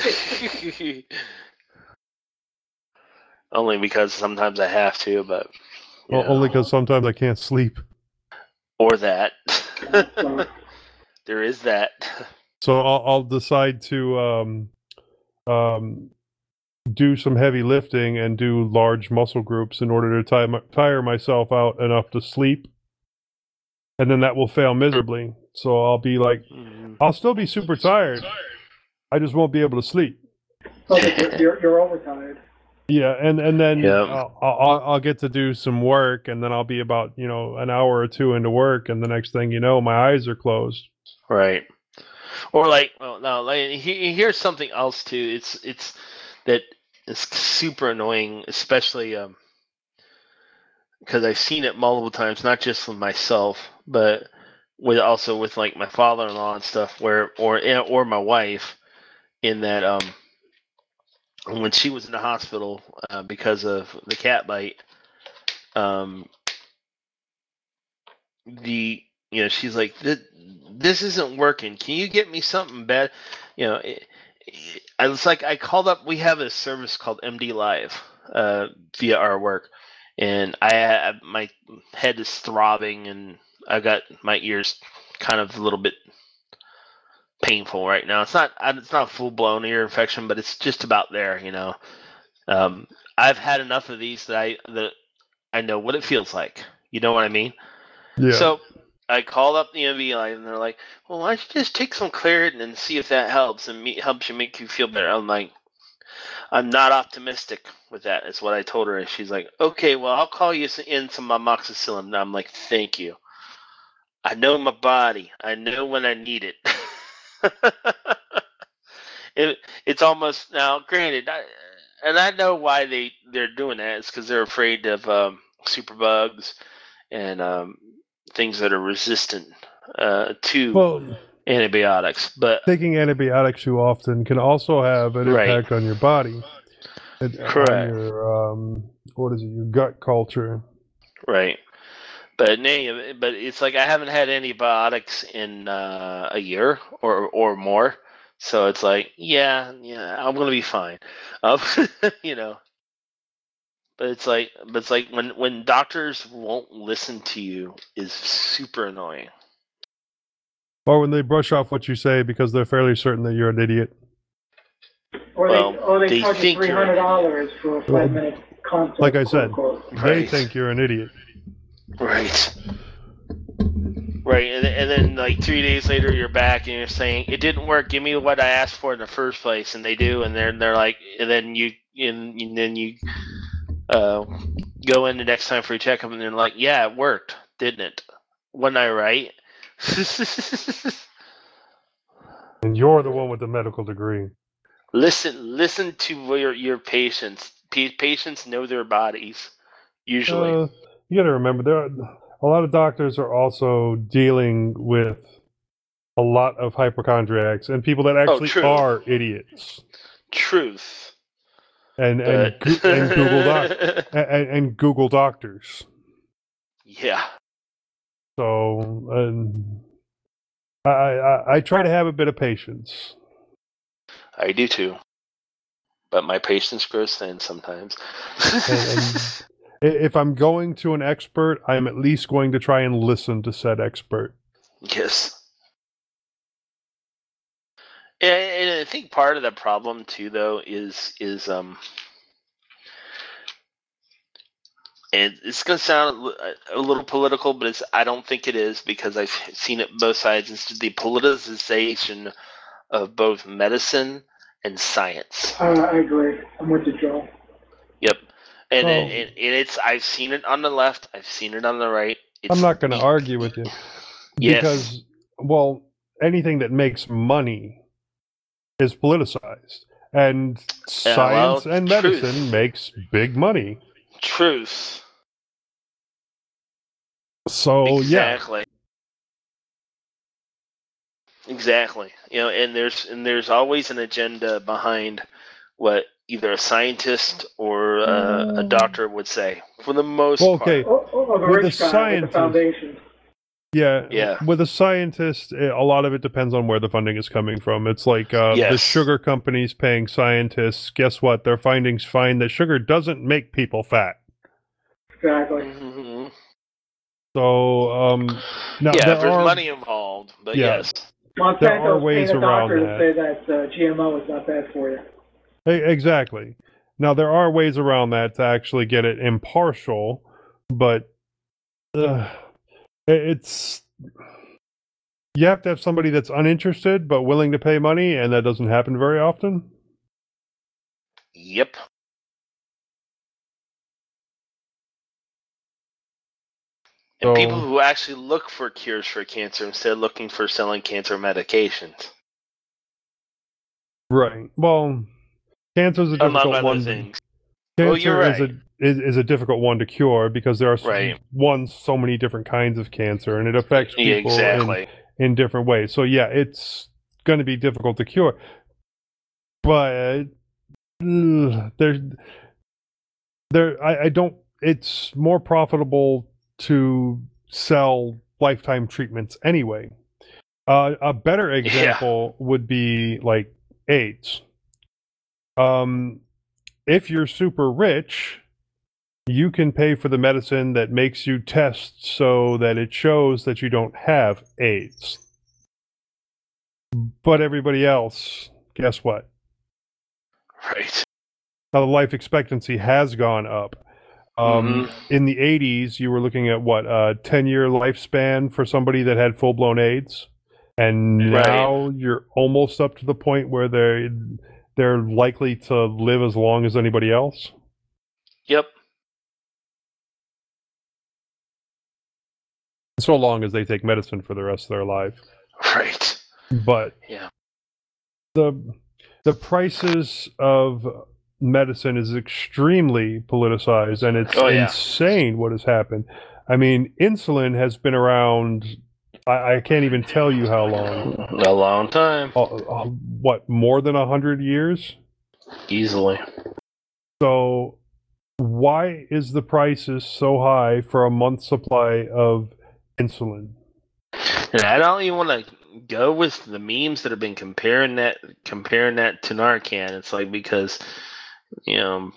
E: only because sometimes I have to, but...
G: Well,
E: know.
G: only because sometimes I can't sleep.
E: Or that.
F: So,
E: There is that.
G: So I'll, I'll decide to um, um, do some heavy lifting and do large muscle groups in order to tire, tire myself out enough to sleep. And then that will fail miserably. So I'll be like, I'll still be super tired. I just won't be able to sleep.
F: so you're, you're, you're overtired.
G: Yeah, and, and then
E: Yep.
G: I'll, I'll, I'll get to do some work, and then I'll be about, you know, an hour or two into work, and the next thing you know, my eyes are closed.
E: Right. Or like, well, no, like he, here's something else too. It's it's that is super annoying, especially um, because I've seen it multiple times, not just with myself, but with also with like my father-in-law and stuff, where or or my wife, in that um, when she was in the hospital uh, because of the cat bite, um, the you know she's like this, this isn't working. Can you get me something bad? You know, it, it, it's like I called up. We have a service called M D Live uh, via our work, and I have, my head is throbbing, and I got my ears kind of a little bit painful right now. It's not it's not full blown ear infection, but it's just about there. You know, um, I've had enough of these that I that I know what it feels like. You know what I mean?
G: Yeah.
E: So I called up the M D Live, and they're like, "Well, why don't you just take some Claritin and see if that helps and me, helps you make you feel better?" I'm like, "I'm not optimistic with that," is what I told her. And she's like, "Okay, well, I'll call you in some amoxicillin." And I'm like, "Thank you. I know my body. I know when I need it." it it's almost now. Granted, I, and I know why they they're doing that. It's because they're afraid of um, superbugs and um, things that are resistant uh, to
G: Well,
E: antibiotics. But
G: taking antibiotics too often can also have an
E: Right.
G: impact on your body. And
E: Correct.
G: On your, um, what is it, your gut culture.
E: right, but nay, but it's like I haven't had antibiotics in uh, a year or or more. So it's like, yeah, yeah, I'm gonna be fine. Um, you know. But it's like, but it's like when when doctors won't listen to you is super annoying.
G: Or when they brush off what you say because they're fairly certain that you're an idiot.
F: Or
E: Well,
F: they, or they,
E: they
F: charge you
E: think
F: three
E: you're an
F: hundred dollars for a five minute consult.
G: Like I said,
F: quote, unquote.
G: They
E: Right.
G: think you're an idiot.
E: Right. Right, and, and then like three days later, you're back and you're saying it didn't work. Give me what I asked for in the first place, and they do, and they're they're like, and then you and, and then you uh, go in the next time for a checkup, and they're like, yeah, it worked, didn't it? Wasn't I right?
G: And you're the one with the medical degree.
E: listen, listen to your your patients. Pa- patients know their bodies usually.
G: Uh, you got to remember, there are, a lot of doctors are also dealing with a lot of hypochondriacs and people that actually
E: true.
G: are idiots.
E: Truth.
G: and and,
E: But-
G: Goo- and Google doc and, and Google doctors.
E: Yeah.
G: So and I, I I try to have a bit of patience.
E: I do too. But my patience grows thin sometimes.
G: And, and i- if I'm going to an expert, I'm at least going to try and listen to said expert.
E: Yes. And, and I think part of the problem too, though, is is um, and it's gonna sound a li- a little political, but it's I don't think it is because I've seen it both sides. It's the politicization of both medicine and science.
F: Uh, I agree. I'm with you, Joel.
E: Yep, and,
G: Oh.
E: it, and it's I've seen it on the left, I've seen it on the right. It's,
G: I'm not going to argue with you
E: Yes.
G: because, well, anything that makes money is politicized, and science
E: well,
G: and
E: truth.
G: medicine makes big money.
E: Truth.
G: So yeah,
E: Exactly. Exactly. You know, and there's and there's always an agenda behind what either a scientist or uh, a doctor would say. For the most
G: Well, okay.
F: Oh, oh, the
G: With
F: rich
G: the
F: guy with
G: scientists-
F: the foundation.
G: yeah,
E: Yeah.
G: With a scientist, eh, a lot of it depends on where the funding is coming from. It's like uh, the
E: Yes.
G: sugar companies paying scientists. Guess what? Their findings find that sugar doesn't make people fat.
F: Exactly.
E: Mhm.
G: So um, now
E: yeah,
G: there
E: if there's
G: are
E: money involved, but
G: Yeah.
E: yes.
F: Monsanto's
G: There are ways
F: paying a
G: around
F: doctor
G: that.
F: to say that uh, G M O is not bad for you.
G: E- Exactly. Now there are ways around that to actually get it impartial, but uh, it's you have to have somebody that's uninterested but willing to pay money, and that doesn't happen very often.
E: Yep. And
G: So-
E: people who actually look for cures for cancer instead of looking for selling cancer medications.
G: Right. Well, cancer is a
E: Among
G: difficult
E: other
G: one.
E: things.
G: Cancer
E: Oh, you're
G: is a is, is a difficult one to cure because there are s-
E: Right.
G: one so many different kinds of cancer, and it affects
E: Yeah,
G: people in-
E: exactly.
G: in different ways. So yeah, it's going to be difficult to cure. But uh, there, there, I, I don't. It's more profitable to sell lifetime treatments anyway. Uh, a better example would be like AIDS. Um, if you're super rich, you can pay for the medicine that makes you test so that it shows that you don't have AIDS. But everybody else, guess what?
E: Right.
G: Now the life expectancy has gone up. Um,
E: Mhm.
G: In the eighties, you were looking at what a ten-year lifespan for somebody that had full-blown AIDS, and
E: Right.
G: now you're almost up to the point where they they're likely to live as long as anybody else.
E: Yep.
G: So long as they take medicine for the rest of their life.
E: Right.
G: But
E: Yeah.
G: the the prices of medicine is extremely politicized, and it's
E: Oh, yeah.
G: insane what has happened. I mean, insulin has been around. I, I can't even tell you how long.
E: A long time.
G: Uh, uh, what, more than a hundred years?
E: Easily.
G: So, why is the prices so high for a month's supply of insulin?
E: And I don't even want to go with the memes that have been comparing that comparing that to Narcan. It's like because you know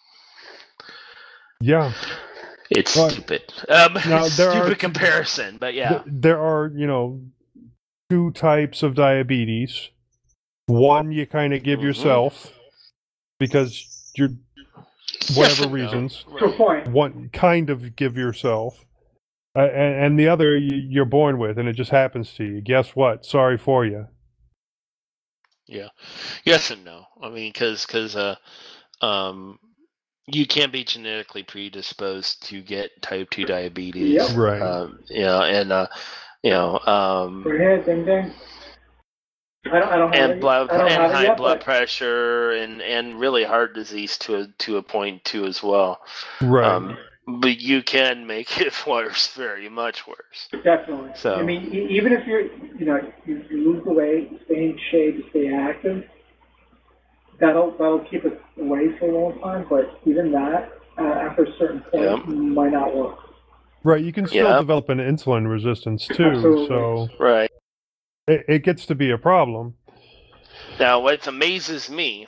G: Yeah.
E: it's
G: Well,
E: stupid. Um,
G: now, there
E: stupid
G: are-
E: comparison, but yeah.
G: Th- there are, you know, two types of diabetes. One you kind of give
E: Mhm.
G: yourself because you're whatever
E: Yes and no.
G: reasons.
F: To a point.
G: One kind of give yourself, uh, and, and the other you, you're born with, and it just happens to you. Guess what? Sorry for you.
E: Yeah. Yes and no. I mean, because because uh, um, you can be genetically predisposed to get type two diabetes.
F: Yep.
G: Right.
E: Um, you know, and uh, you know, um,
F: Go ahead, ding ding. I don't, I don't have
E: and
F: it.
E: blood
F: I don't
E: and
F: have it
E: high
F: yet,
E: blood
F: but
E: pressure and and really heart disease to a to a point too as well.
G: Right.
E: Um, but you can make it worse, very much worse.
F: definitely.
E: So-
F: I mean, e- even if you're, you know, you, you lose the weight, you stay in shape, you stay active, that'll that'll keep it away for a long time. But even that, uh, after a certain point,
E: Yep.
F: might not work.
G: Right, you can still
E: Yeah.
G: develop an insulin resistance too,
F: Absolutely.
G: so
E: Right.
G: it, it gets to be a problem.
E: Now, what amazes me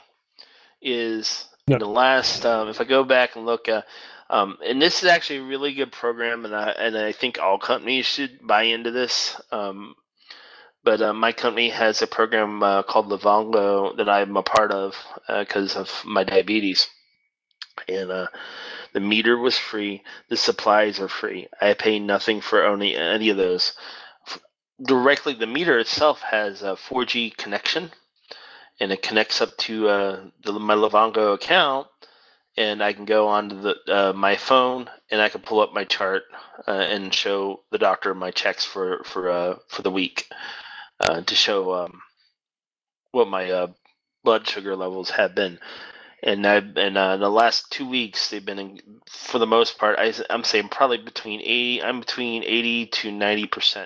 E: is
G: Yeah.
E: in the last, um, if I go back and look, uh, um, and this is actually a really good program, and I and I think all companies should buy into this. Um, but uh, my company has a program uh, called Livongo that I'm a part of because uh, of my diabetes, and uh, the meter was free. The supplies are free. I pay nothing for any any of those. Directly, the meter itself has a four G connection, and it connects up to uh, the, my Livongo account, and I can go onto the uh, my phone, and I can pull up my chart uh, and show the doctor my checks for for uh, for the week uh, to show um, what my uh, blood sugar levels have been. And I and uh, the last two weeks they've been in, for the most part. I, I'm saying probably between eighty. I'm between eighty to ninety percent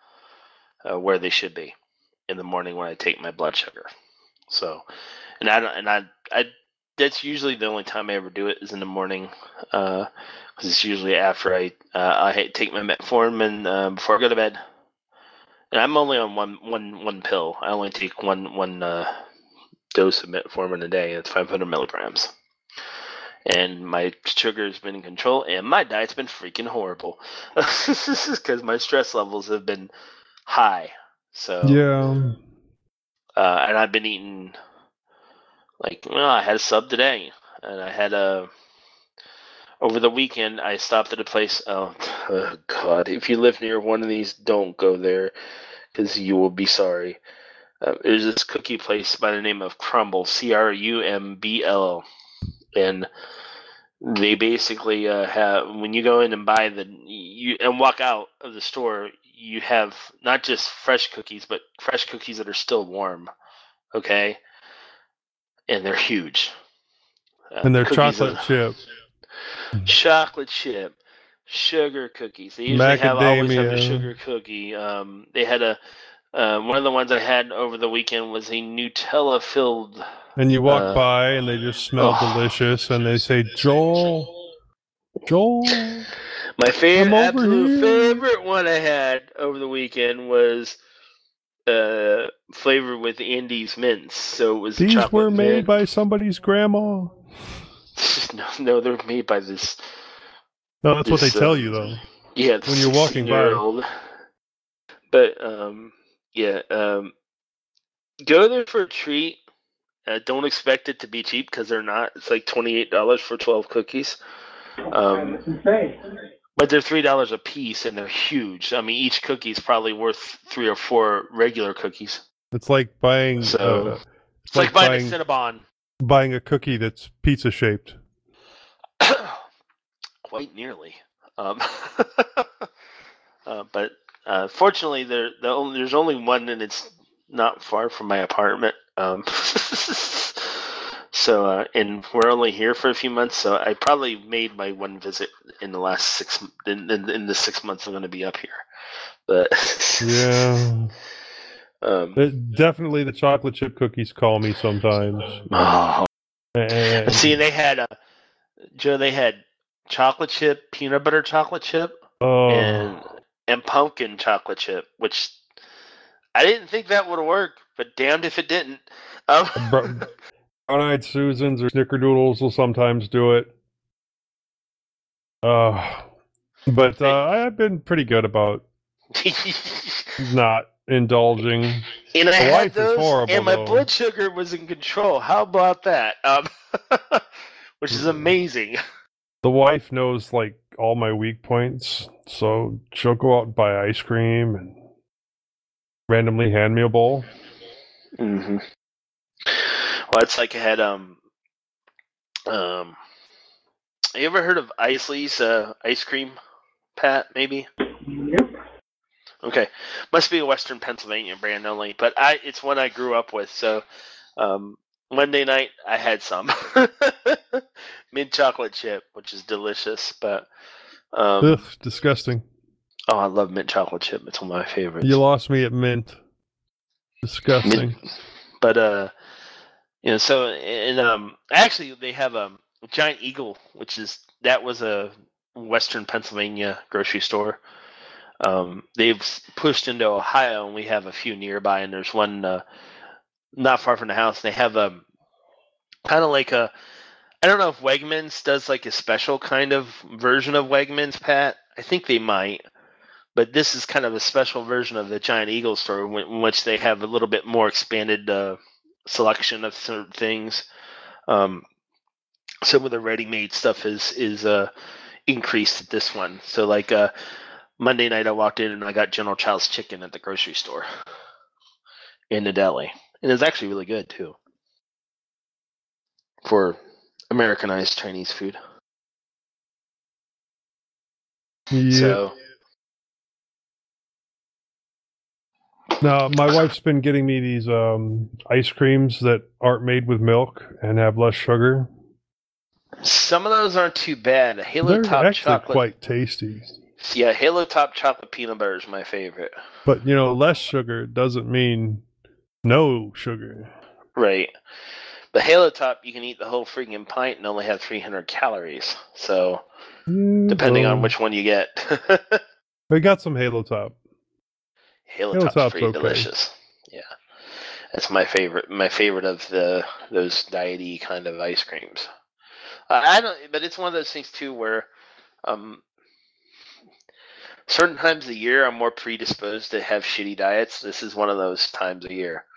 E: uh, where they should be in the morning when I take my blood sugar. So, and I don't, and I, I, that's usually the only time I ever do it is in the morning, because uh, it's usually after I, uh, I take my metformin uh, before I go to bed. And I'm only on one, one, one pill. I only take one, one uh, dose of metformin a day. It's five hundred milligrams. And my sugar has been in control, and my diet's been freaking horrible, because my stress levels have been high. So
G: Yeah.
E: Uh, and I've been eating, like, well, I had a sub today, and I had a, over the weekend, I stopped at a place, oh, oh God, if you live near one of these, don't go there, because you will be sorry. Uh, there's this cookie place by the name of Crumble, C R U M B L, and they basically uh, have, when you go in and buy the, you and walk out of the store, you have not just fresh cookies, but fresh cookies that are still warm, okay? And they're huge. Uh,
G: And they're
E: cookies
G: chocolate
E: are-
G: chip.
E: Chocolate chip, sugar cookies. They usually have always have a
G: Macadamia.
E: sugar cookie. Um, they had a, uh, one of the ones I had over the weekend was a Nutella-filled.
G: And you walk
E: Uh,
G: by and they just smell
E: oh.
G: delicious and they say, Joel, Joel.
E: My favorite,
G: I'm over
E: absolute
G: here.
E: favorite one I had over the weekend was uh, flavored with Andes mints. So it was
G: These
E: chocolate
G: were made
E: mint.
G: by somebody's grandma.
E: no, no, they're made by this.
G: No, that's what they
E: This, uh,
G: tell you, though.
E: Yeah,
G: When you're walking by.
E: sixteen-year-old. But um, yeah, um, go there for a treat. Uh, don't expect it to be cheap because they're not. It's like twenty-eight dollars for twelve cookies. Um,
F: That's insane.
E: But they're three dollars a piece, and they're huge. I mean, each cookie is probably worth three or four regular cookies.
G: It's like buying
E: So,
G: uh,
E: It's like buying, a Cinnabon.
G: buying a cookie that's pizza shaped.
E: Quite nearly. Um, uh, but uh, fortunately, there the only, there's only one, and it's not far from my apartment. Um, so, uh, and we're only here for a few months, so I probably made my one visit in the last six in in, in the six months I'm going to be up here. But
G: Yeah.
E: um,
G: It- definitely the chocolate chip cookies call me sometimes.
E: oh.
G: And,
E: See, they had uh, Joe. They had chocolate chip, peanut butter chocolate chip,
G: oh,
E: and and pumpkin chocolate chip, which I didn't think that would work, but damned if it didn't. Um,
G: Bro- Brown-eyed Susans or Snickerdoodles will sometimes do it. Uh, but uh, I've been pretty good about not indulging.
E: and I
G: The
E: had
G: wife is
E: those,
G: horrible,
E: and my
G: though.
E: blood sugar was in control. How about that? Um, which is amazing.
G: The wife knows like all my weak points, so she'll go out and buy ice cream and randomly hand me a bowl.
E: Mm-hmm. Well, it's like I had um um. You ever heard of Isley's uh, ice cream, Pat? Maybe.
F: Yep.
E: Okay, must be a Western Pennsylvania brand only, but I it's one I grew up with. So um, Monday night I had some mint chocolate chip, which is delicious. But um,
G: Ugh, disgusting.
E: oh, I love mint chocolate chip. It's one of my favorites.
G: You lost me at mint. Disgusting.
E: Mint, but uh, You know, so and um, actually they have a Giant Eagle, which is that was a Western Pennsylvania grocery store. Um, they've pushed into Ohio, and we have a few nearby. And there's one uh, not far from the house. They have a kind of like a I don't know if Wegmans does like a special kind of version of Wegmans, Pat. I think they might. But this is kind of a special version of the Giant Eagle store in which they have a little bit more expanded uh, selection of certain things. Um, some of the ready-made stuff is is uh, increased at this one. So like uh, Monday night I walked in and I got General Chow's chicken at the grocery store in the deli. And it's actually really good too for Americanized Chinese food.
G: Yeah.
E: So
G: Now, my wife's been getting me these um, ice creams that aren't made with milk and have less sugar.
E: some of those aren't too bad. Halo
G: They're
E: Top
G: actually
E: chocolate.
G: quite tasty.
E: Yeah, Halo Top chocolate peanut butter is my favorite.
G: But, you know, less sugar doesn't mean no sugar.
E: Right. But Halo Top, you can eat the whole freaking pint and only have three hundred calories. So,
G: Mm,
E: depending
G: well,
E: on which one you get.
G: We got some Halo Top.
E: Halo,
G: Halo
E: Top's
G: Top's
E: pretty
G: okay.
E: delicious. Yeah. That's my favorite. My favorite of the those diety kind of ice creams. Uh, I don't, but it's one of those things too where, um, certain times of the year I'm more predisposed to have shitty diets. This is one of those times of year.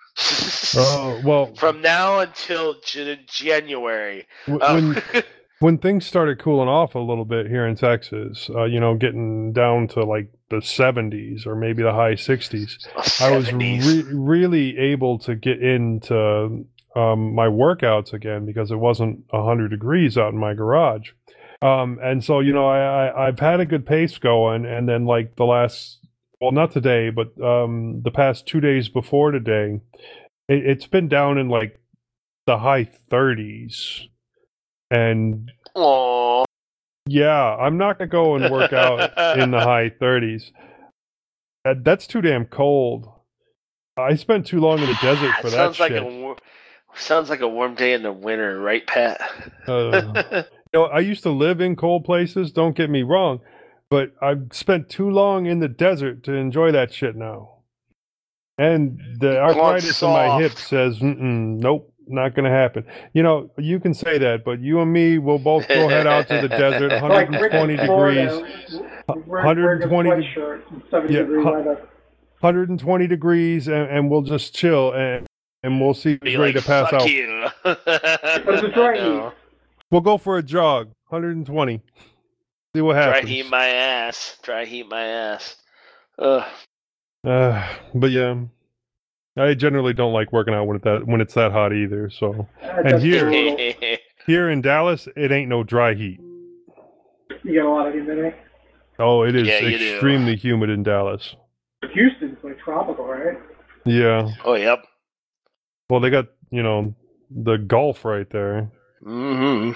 G: Oh, well,
E: From now until J- January.
G: w-
E: Um,
G: when when things started cooling off a little bit here in Texas, uh, you know, getting down to like the seventies or maybe the high sixties, I was
E: seventies.
G: re- really able to get into um, my workouts again because it wasn't one hundred degrees out in my garage. Um, and so, you know, I, I, I've had a good pace going. And then, like, the last, well, not today, but um, the past two days before today, it, it's been down in like the high thirties. And
E: Aw.
G: yeah, I'm not going to go and work out in the high thirties. That, that's too damn cold. I spent too long in the desert for that
E: sounds like
G: shit.
E: a war- sounds like a warm day in the winter, right, Pat?
G: Uh, You know, I used to live in cold places, don't get me wrong, but I've spent too long in the desert to enjoy that shit now. And the arthritis in my
E: soft.
G: hip says, Mm-mm, nope, not going to happen. You know, you can say that, but you and me will both go head out to the desert,
F: Like
G: one hundred
F: Rick
G: twenty
F: in Florida,
G: degrees,
F: wearing-
G: one hundred twenty
F: wearing a sweatshirt in seventy
G: Yeah,
F: degree
G: hu-
F: weather.
G: one hundred twenty degrees, and, and we'll just chill, and, and we'll see
E: Be
G: who's ready
E: like,
G: to pass
E: fuck
G: out.
E: you.
F: But it's a dry
E: No.
F: heat.
G: We'll go for a jog, one hundred twenty. See what
E: Dry
G: happens.
E: heat my ass. Dry heat my ass. Ugh.
G: Uh, but yeah, I generally don't like working out when it that when it's that hot either. So
F: Uh,
G: And
F: that's
G: here-
F: brutal.
G: here in Dallas, it ain't no dry heat.
F: You get a lot of humidity.
G: Oh, it is
E: Yeah, you do.
G: extremely humid in Dallas.
F: Houston's like tropical, right?
G: Yeah.
E: Oh, yep.
G: Well, they got, you know, the Gulf right there.
E: Mm-hmm.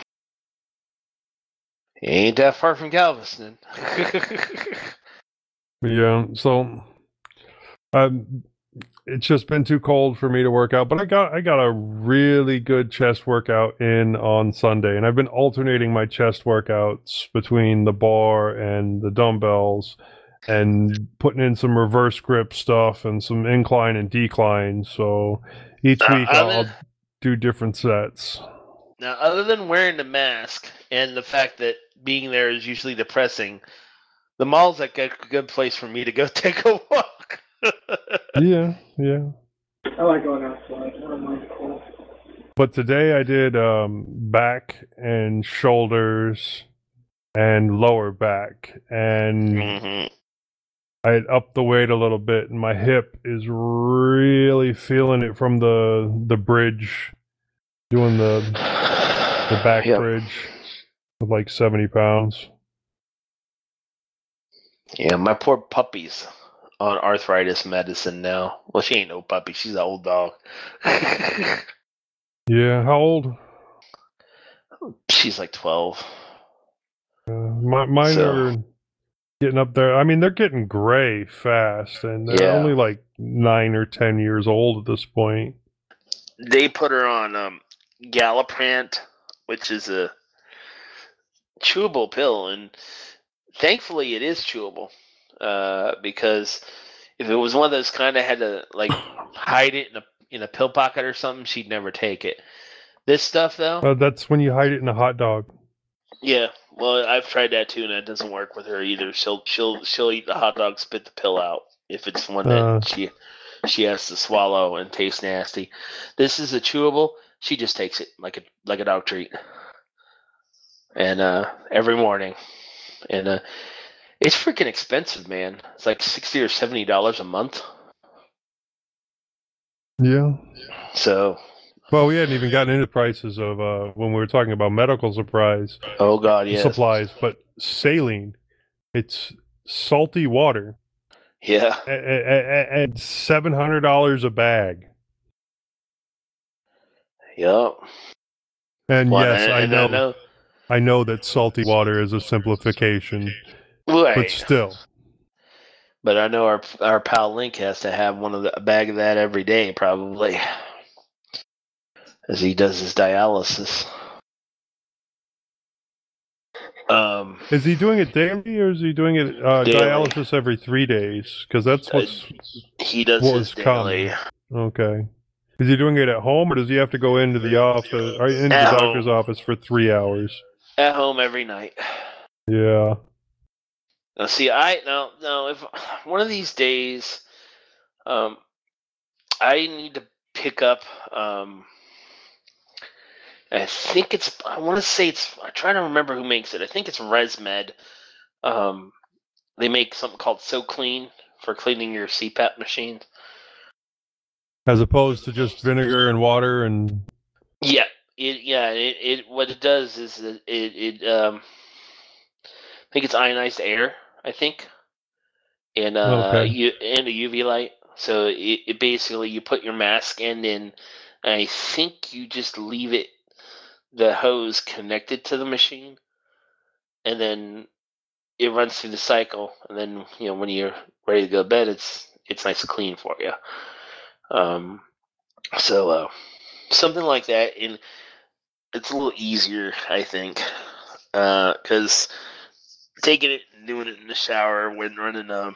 E: Ain't that far from Galveston.
G: Yeah. So, um, it's just been too cold for me to work out. But I got I got a really good chest workout in on Sunday, and I've been alternating my chest workouts between the bar and the dumbbells, and putting in some reverse grip stuff and some incline and decline. So each
E: Uh,
G: week I'll,
E: other-
G: I'll do different sets.
E: Now, other than wearing the mask and the fact that being there is usually depressing, the mall's like a good place for me to go take a walk.
G: Yeah, yeah.
F: I like going outside. I don't mind the cold.
G: But today I did um, back and shoulders and lower back, and
E: Mhm.
G: I had upped the weight a little bit, and my hip is really feeling it from the the bridge, doing the the back
E: Yep.
G: bridge with like seventy pounds.
E: Yeah, my poor puppy's on arthritis medicine now. Well, she ain't no puppy. She's an old dog.
G: Yeah, how old?
E: She's like twelve.
G: Uh, my, mine
E: So-
G: are getting up there. I mean, they're getting gray fast, and they're
E: Yeah.
G: only like nine or ten years old at this point.
E: they put her on um, Galliprant, which is a chewable pill, and thankfully it is chewable. Uh, because if it was one of those kind of had to like hide it in a in a pill pocket or something, she'd never take it. This stuff though,
G: Uh, that's when you hide it in a hot dog.
E: yeah. Well, I've tried that too, and it doesn't work with her either. She'll she'll she'll eat the hot dog, spit the pill out if it's one that
G: Uh.
E: she she has to swallow and tastes nasty. This is a chewable. She just takes it like a like a dog treat, and uh, every morning, and uh, it's freaking expensive, man. It's like sixty or seventy dollars a month.
G: Yeah.
E: So,
G: Well, we hadn't even gotten into prices of uh, when we were talking about medical supplies,
E: oh god, yes,
G: supplies, but saline, it's salty water,
E: yeah,
G: a- a- a- and seven hundred dollars a bag.
E: yep.
G: And
E: Well,
G: yes,
E: and-
G: I
E: and
G: know,
E: I know,
G: I know that salty water is a simplification,
E: right.
G: but still,
E: But I know our our pal Link has to have one of the, a bag of that every day, probably, as he does his dialysis. Um,
G: is he doing it daily or is he doing it uh,
E: Daily.
G: dialysis every three days? Because that's what's
E: he does
G: what
E: his
G: was common.
E: daily.
G: Okay. Is he doing it at home, or does he have to go into the office, or into
E: At
G: the
E: home.
G: doctor's office for three hours?
E: At home every night.
G: Yeah.
E: Now, see, I no no. If one of these days, um, I need to pick up. Um, I think it's. I want to say it's. I'm trying to remember who makes it. I think it's ResMed. Um, they make something called So Clean for cleaning your C PAP machine.
G: As opposed to just vinegar and water and.
E: Yeah, it. Yeah, it. it what it does is it. It. it um, I think it's ionized air. I think, and uh,
G: Okay.
E: you and a U V light. So it, it basically you put your mask in, and I think you just leave it the hose connected to the machine, and then it runs through the cycle, and then you know when you're ready to go to bed, it's it's nice and clean for you. Um, so uh, something like that, and it's a little easier, I think, because taking it and doing it in the shower when running um,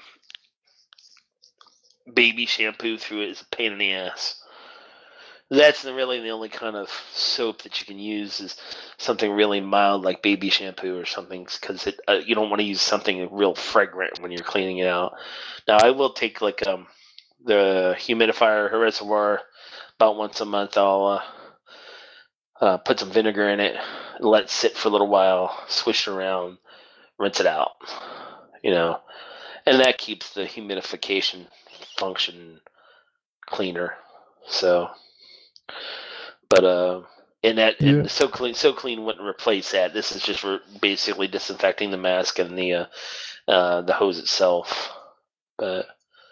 E: baby shampoo through it is a pain in the ass. That's the, really the only kind of soap that you can use is something really mild like baby shampoo or something, because it uh, you don't want to use something real fragrant when you're cleaning it out. Now I will take like um the humidifier or reservoir about once a month. I'll uh, uh, put some vinegar in it and let it sit for a little while, swish it around, rinse it out, you know, and that keeps the humidification function cleaner. So, but uh, and that
G: Yeah.
E: and so clean, so clean wouldn't replace that. This is just re- basically disinfecting the mask and the uh, uh, the hose itself. But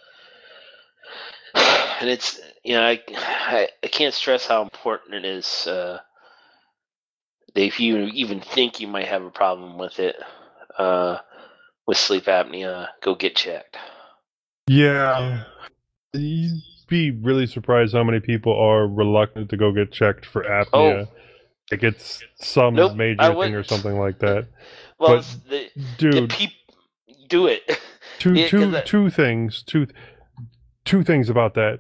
E: and it's you know I, I I can't stress how important it is. Uh, if you even think you might have a problem with it, uh, with sleep apnea, go get checked.
G: Yeah. You'd be really surprised how many people are reluctant to go get checked for apnea. Like it's some
E: Nope,
G: major
E: I
G: thing
E: wouldn't.
G: or something like that.
E: Well,
G: But,
E: it's the, the
G: Dude,
E: peop do it.
G: two
E: yeah, 'cause
G: two
E: I-
G: two things, two two things about that.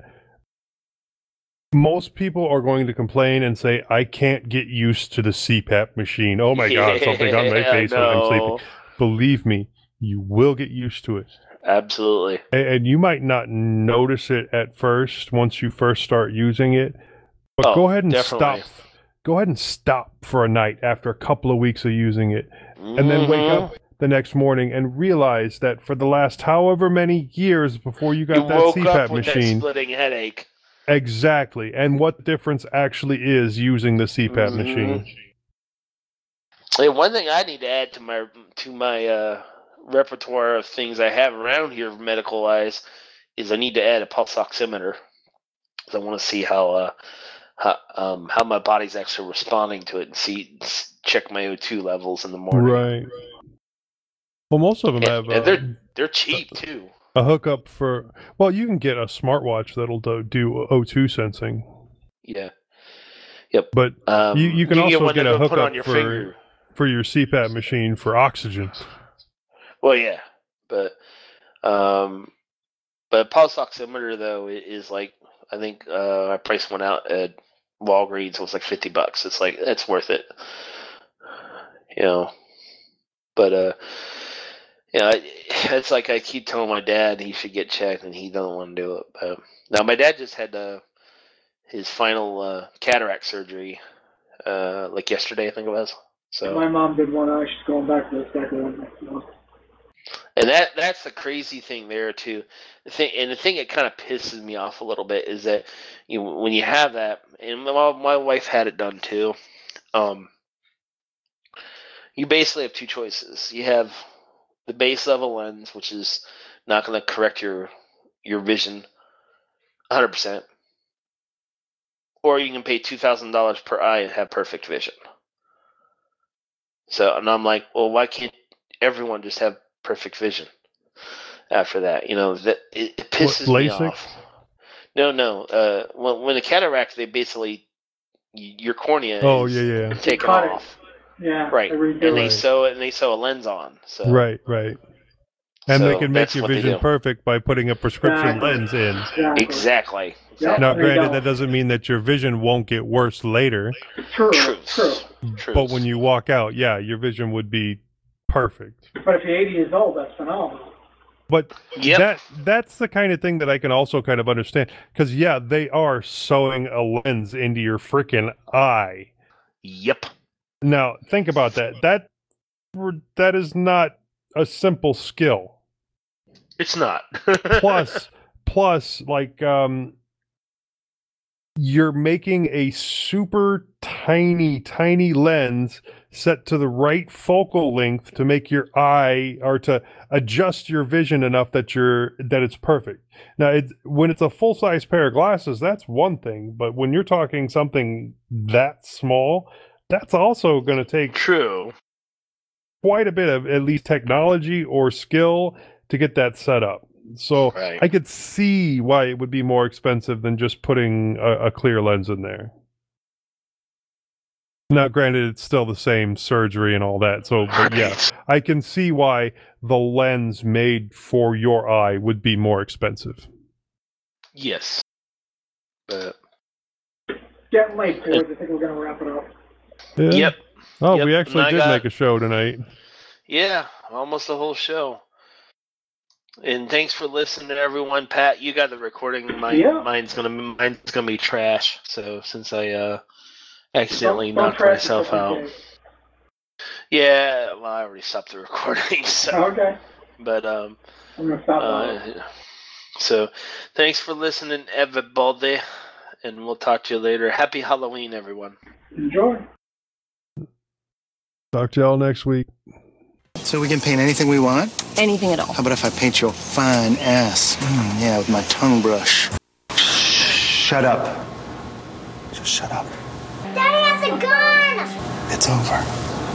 G: Most people are going to complain and say, "I can't get used to the C PAP machine. Oh my god, something on my
E: Yeah,
G: face when I'm
E: no.
G: sleeping." Believe me, you will get used to it.
E: Absolutely.
G: And, and you might not notice it at first once you first start using it. But
E: Oh,
G: go ahead and
E: definitely.
G: stop. Go ahead and stop for a night after a couple of weeks of using it. And then wake
E: Mhm.
G: up the next morning and realize that for the last however many years before you got
E: You
G: that
E: woke
G: C PAP
E: up with that
G: machine,
E: splitting headache.
G: exactly, and what difference actually is using the C PAP
E: Mhm.
G: machine.
E: Hey, one thing I need to add to my to my uh, repertoire of things I have around here, medical wise, is I need to add a pulse oximeter. 'Cause I want to see how uh, how um, how my body's actually responding to it, and see s- check my O two levels in the morning.
G: Right. Well, most of them
E: And,
G: have
E: and
G: uh,
E: they're they're cheap too.
G: a hookup for. Well, you can get a smartwatch that'll do, do O two sensing.
E: Yeah. Yep.
G: But
E: Um,
G: you, you can
E: get
G: also
E: one
G: get
E: to
G: a
E: go put
G: hookup
E: on your
G: for
E: finger.
G: for your C PAP machine for oxygen.
E: Well, yeah, but um, but pulse oximeter though i- is like I think uh, I priced one out at Walgreens. It was like fifty bucks. It's like it's worth it, you know. But uh, yeah, it- it's like I keep telling my dad he should get checked, and he doesn't want to do it. But now my dad just had uh, his final uh, cataract surgery uh, like yesterday, I think it was. So
F: My mom did one. Uh, she's going back to the second one next month.
E: And that that's the crazy thing there too. The thing and the thing that kind of pisses me off a little bit is that you know, when you have that, and my, my wife had it done too. Um, you basically have two choices. You have the base level lens, which is not going to correct your your vision one hundred percent, or you can pay two thousand dollars per eye and have perfect vision. So, and I'm like, well, why can't everyone just have perfect vision after that? You know, that it, it pisses
G: What,
E: me
G: LASIK?
E: off. No, no. Uh, when when a cataract, they basically y- your cornea
G: Oh,
E: is
G: yeah, yeah.
E: taken
F: Cut it.
E: off,
F: Yeah.
E: right?
F: They redo
E: And they
F: it.
E: sew it and they sew a lens on. So
G: Right, right. And they
E: so
G: can make
E: that's
G: your
E: what they
G: vision
E: do.
G: perfect by putting a prescription
F: Exactly.
G: lens in.
F: Exactly.
E: Exactly.
F: Yeah.
E: exactly.
G: Now,
F: There you
G: granted,
F: go.
G: that doesn't mean that your vision won't get worse later,
F: True.
E: Truth.
F: True.
E: Truth.
G: but when you walk out, yeah, your vision would be perfect.
F: But if you're eighty years old, that's phenomenal.
G: But
E: Yep.
G: that that's the kind of thing that I can also kind of understand because yeah, they are sewing a lens into your freaking eye.
E: Yep.
G: Now, think about that. That that is not a simple skill.
E: It's not.
G: Plus, plus, like, um, you're making a super tiny, tiny lens set to the right focal length to make your eye or to adjust your vision enough that you're that it's perfect. Now, it, when it's a full size pair of glasses, that's one thing, but when you're talking something that small, that's also going to take
E: True.
G: quite a bit of at least technology or skill to get that set up. So
E: Right.
G: I could see why it would be more expensive than just putting a, a clear lens in there. Now, granted, it's still the same surgery and all that. So, but yeah, I can see why the lens made for your eye would be more expensive.
E: Yes. But
F: Getting late, boys. I think we're going to wrap it up.
G: Yeah.
E: yep.
G: Oh,
E: Yep,
G: we
E: and
G: actually
E: I
G: did
E: got-
G: make a show tonight.
E: Yeah, almost the whole show. And thanks for listening, everyone. Pat, you got the recording. Mine,
F: Yeah.
E: mine's gonna mine's gonna be trash. So since I uh, accidentally
F: Don't- don't
E: knocked
F: trash it
E: myself
F: just in
E: out.
F: case.
E: Yeah, well, I already stopped the recording. So,
F: Okay.
E: but um,
F: I'm going to stop now.
E: uh, so thanks for listening, everybody, and we'll talk to you later. Happy Halloween, everyone.
F: Enjoy.
G: Talk to y'all next week.
H: So we can paint anything we want?
I: Anything at all.
H: How about if I paint your fine ass? Mm, yeah, with my tongue brush.
C: Shut up. Just shut up.
J: Daddy has a gun!
H: It's over.